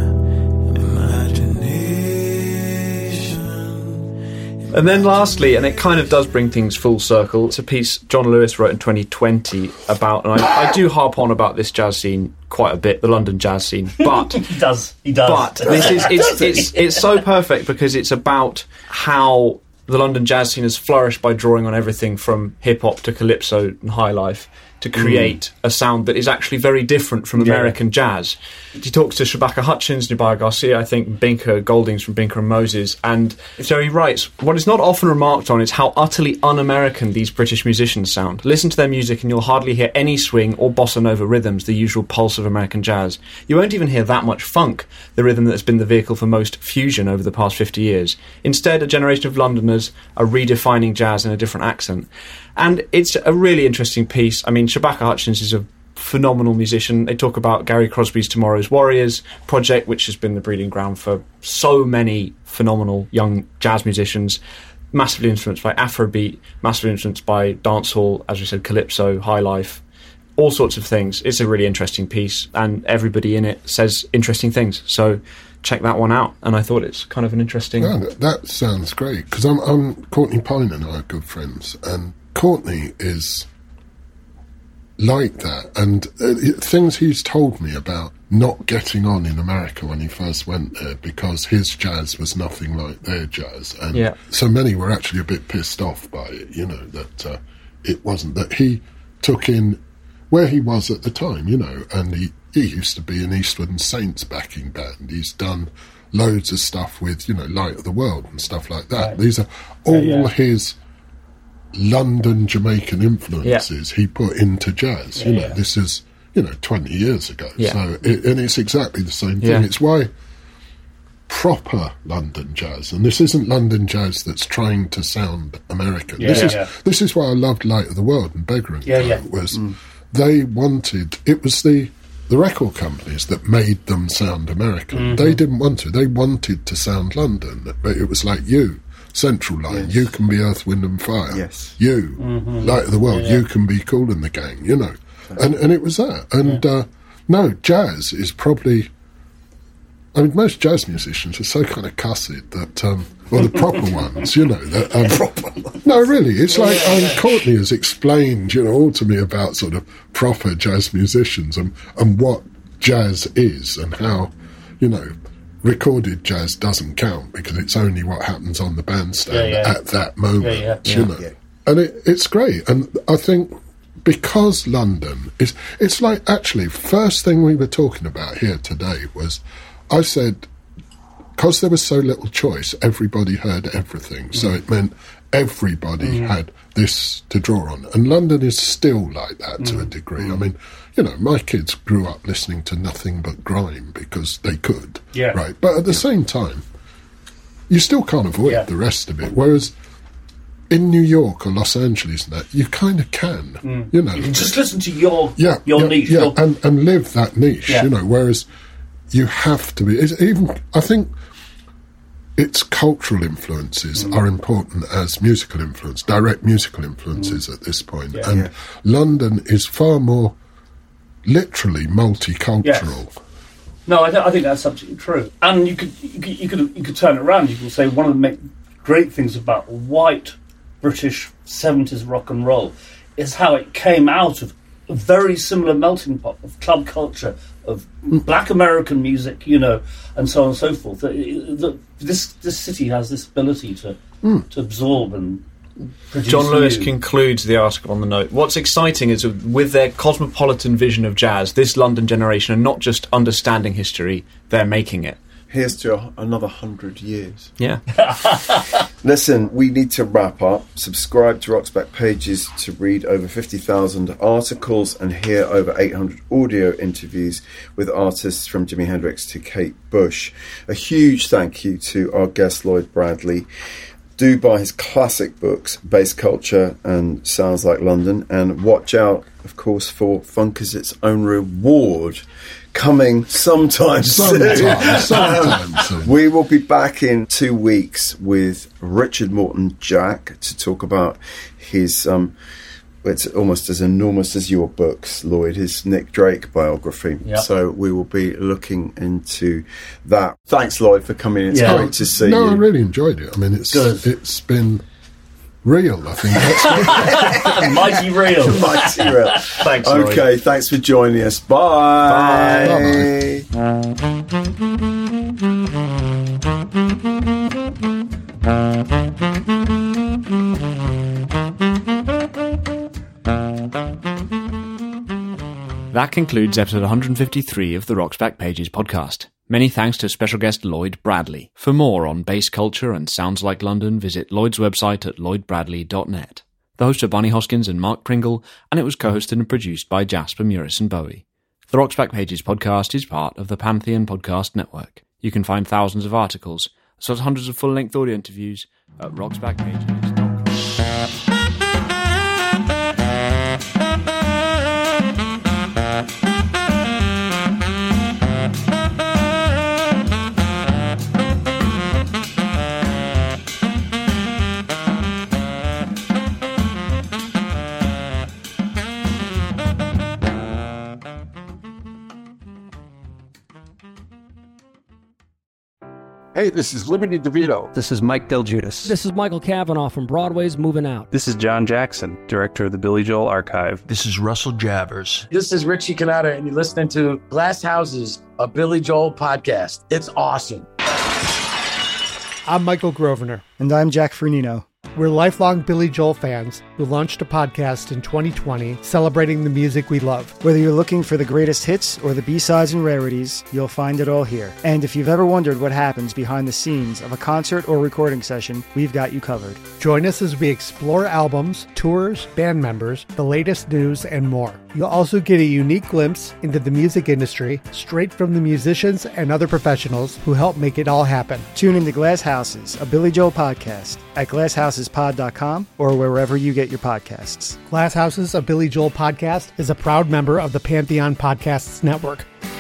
imagination. And then lastly, and it kind of does bring things full circle, it's a piece John Lewis wrote in 2020 about, and I do harp on about this jazz scene quite a bit, the London jazz scene, but he does. But it's so perfect because it's about how the London jazz scene has flourished by drawing on everything from hip-hop to calypso and high life to create a sound that is actually very different from American jazz. He talks to Shabaka Hutchins, Nubia Garcia, I think Binker Goldings from Binker and Moses, and so he writes, what is not often remarked on is how utterly un-American these British musicians sound. Listen to their music and you'll hardly hear any swing or bossa nova rhythms, the usual pulse of American jazz. You won't even hear that much funk, the rhythm that's been the vehicle for most fusion over the past 50 years. Instead, a generation of Londoners are redefining jazz in a different accent. And it's a really interesting piece. I mean, Shabaka Hutchins is a phenomenal musician. They talk about Gary Crosby's Tomorrow's Warriors project, which has been the breeding ground for so many phenomenal young jazz musicians, massively influenced by Afrobeat, massively influenced by dancehall, as we said, calypso, high life, all sorts of things. It's a really interesting piece, and everybody in it says interesting things. So check that one out. And I thought it's kind of an interesting... Yeah, that sounds great, because I'm Courtney Pine and I are good friends, and Courtney is like that, and things he's told me about not getting on in America when he first went there because his jazz was nothing like their jazz, and so many were actually a bit pissed off by it, you know, that it wasn't, that he took in where he was at the time, you know, and he used to be an Eastwood Saints backing band. He's done loads of stuff with, you know, Light of the World and stuff like that. Right. These are all his London Jamaican influences he put into jazz. You know, this is, 20 years ago. So, and it's exactly the same thing. It's why proper London jazz, and this isn't London jazz that's trying to sound American. This is why I loved Light of the World and Beggar and Co. Was they wanted, it was the record companies that made them sound American. They didn't want to. They wanted to sound London, but it was like you. Central Line, you can be Earth, Wind and Fire. You, Light of the World, you can be Kool and the Gang, you know. And it was that. And no, jazz is probably... I mean, most jazz musicians are so kind of cussed that... or the proper ones, you know. That, no, really, it's like Courtney has explained, all to me about sort of proper jazz musicians and what jazz is and how, recorded jazz doesn't count because it's only what happens on the bandstand at that moment, you know. And it's great. And I think because London is... It's like, actually, first thing we were talking about here today was, I said, because there was so little choice, everybody heard everything. So it meant everybody had this to draw on. And London is still like that to a degree. I mean, you know, my kids grew up listening to nothing but grime because they could, right? But at the same time, you still can't avoid the rest of it. Whereas in New York or Los Angeles and that, you kind of can, you know. You can just listen to your niche. Yeah, and live that niche, you know, whereas you have to be... I think its cultural influences are important as musical influence, direct musical influences at this point. And London is far more literally multicultural. Yes. No, I think that's absolutely true. And you could turn it around. You can say one of the great things about white British 70s rock and roll is how it came out of a very similar melting pot of club culture, of black American music, you know, and so on and so forth. This city has this ability to absorb and produce. John Lewis concludes the article on the note. What's exciting is with their cosmopolitan vision of jazz, this London generation are not just understanding history, they're making it. Here's to another 100 years. Yeah. Listen, we need to wrap up. Subscribe to Rock's Back Pages to read over 50,000 articles and hear over 800 audio interviews with artists from Jimi Hendrix to Kate Bush. A huge thank you to our guest, Lloyd Bradley. Do buy his classic books, Bass Culture and Sounds Like London, and watch out, of course, for Funk Is Its Own Reward, coming sometime soon. We will be back in 2 weeks with Richard Morton Jack to talk about his, it's almost as enormous as your books, Lloyd, his Nick Drake biography. Yep. So we will be looking into that. Thanks, Lloyd, for coming in. It's great to see you. No, I really enjoyed it. I mean, it's been real, I think. That's Mighty real. Mighty real. Thanks, Lloyd. Okay, thanks for joining us. Bye. That concludes episode 153 of the Rock's Back Pages podcast. Many thanks to special guest Lloyd Bradley. For more on bass culture and Sounds Like London, visit Lloyd's website at lloydbradley.net. The hosts are Bonnie Hoskins and Mark Pringle, and it was co-hosted and produced by Jasper Murison Bowie. The Rock's Back Pages podcast is part of the Pantheon Podcast Network. You can find thousands of articles, as well as hundreds of full-length audio interviews at rocksbackpages.com. Hey, this is Liberty DeVito. This is Mike Del Giudice. This is Michael Cavanaugh from Broadway's Moving Out. This is John Jackson, director of the Billy Joel Archive. This is Russell Javers. This is Richie Cannata, and you're listening to Glass Houses, a Billy Joel podcast. It's awesome. I'm Michael Grosvenor. And I'm Jack Fernino. We're lifelong Billy Joel fans who launched a podcast in 2020 celebrating the music we love. Whether you're looking for the greatest hits or the B-sides and rarities, you'll find it all here. And if you've ever wondered what happens behind the scenes of a concert or recording session, we've got you covered. Join us as we explore albums, tours, band members, the latest news, and more. You'll also get a unique glimpse into the music industry straight from the musicians and other professionals who help make it all happen. Tune into Glass Houses, a Billy Joel podcast at glasshouses.pod.com or wherever you get your podcasts. Glass Houses, a Billy Joel podcast is a proud member of the Pantheon Podcasts Network.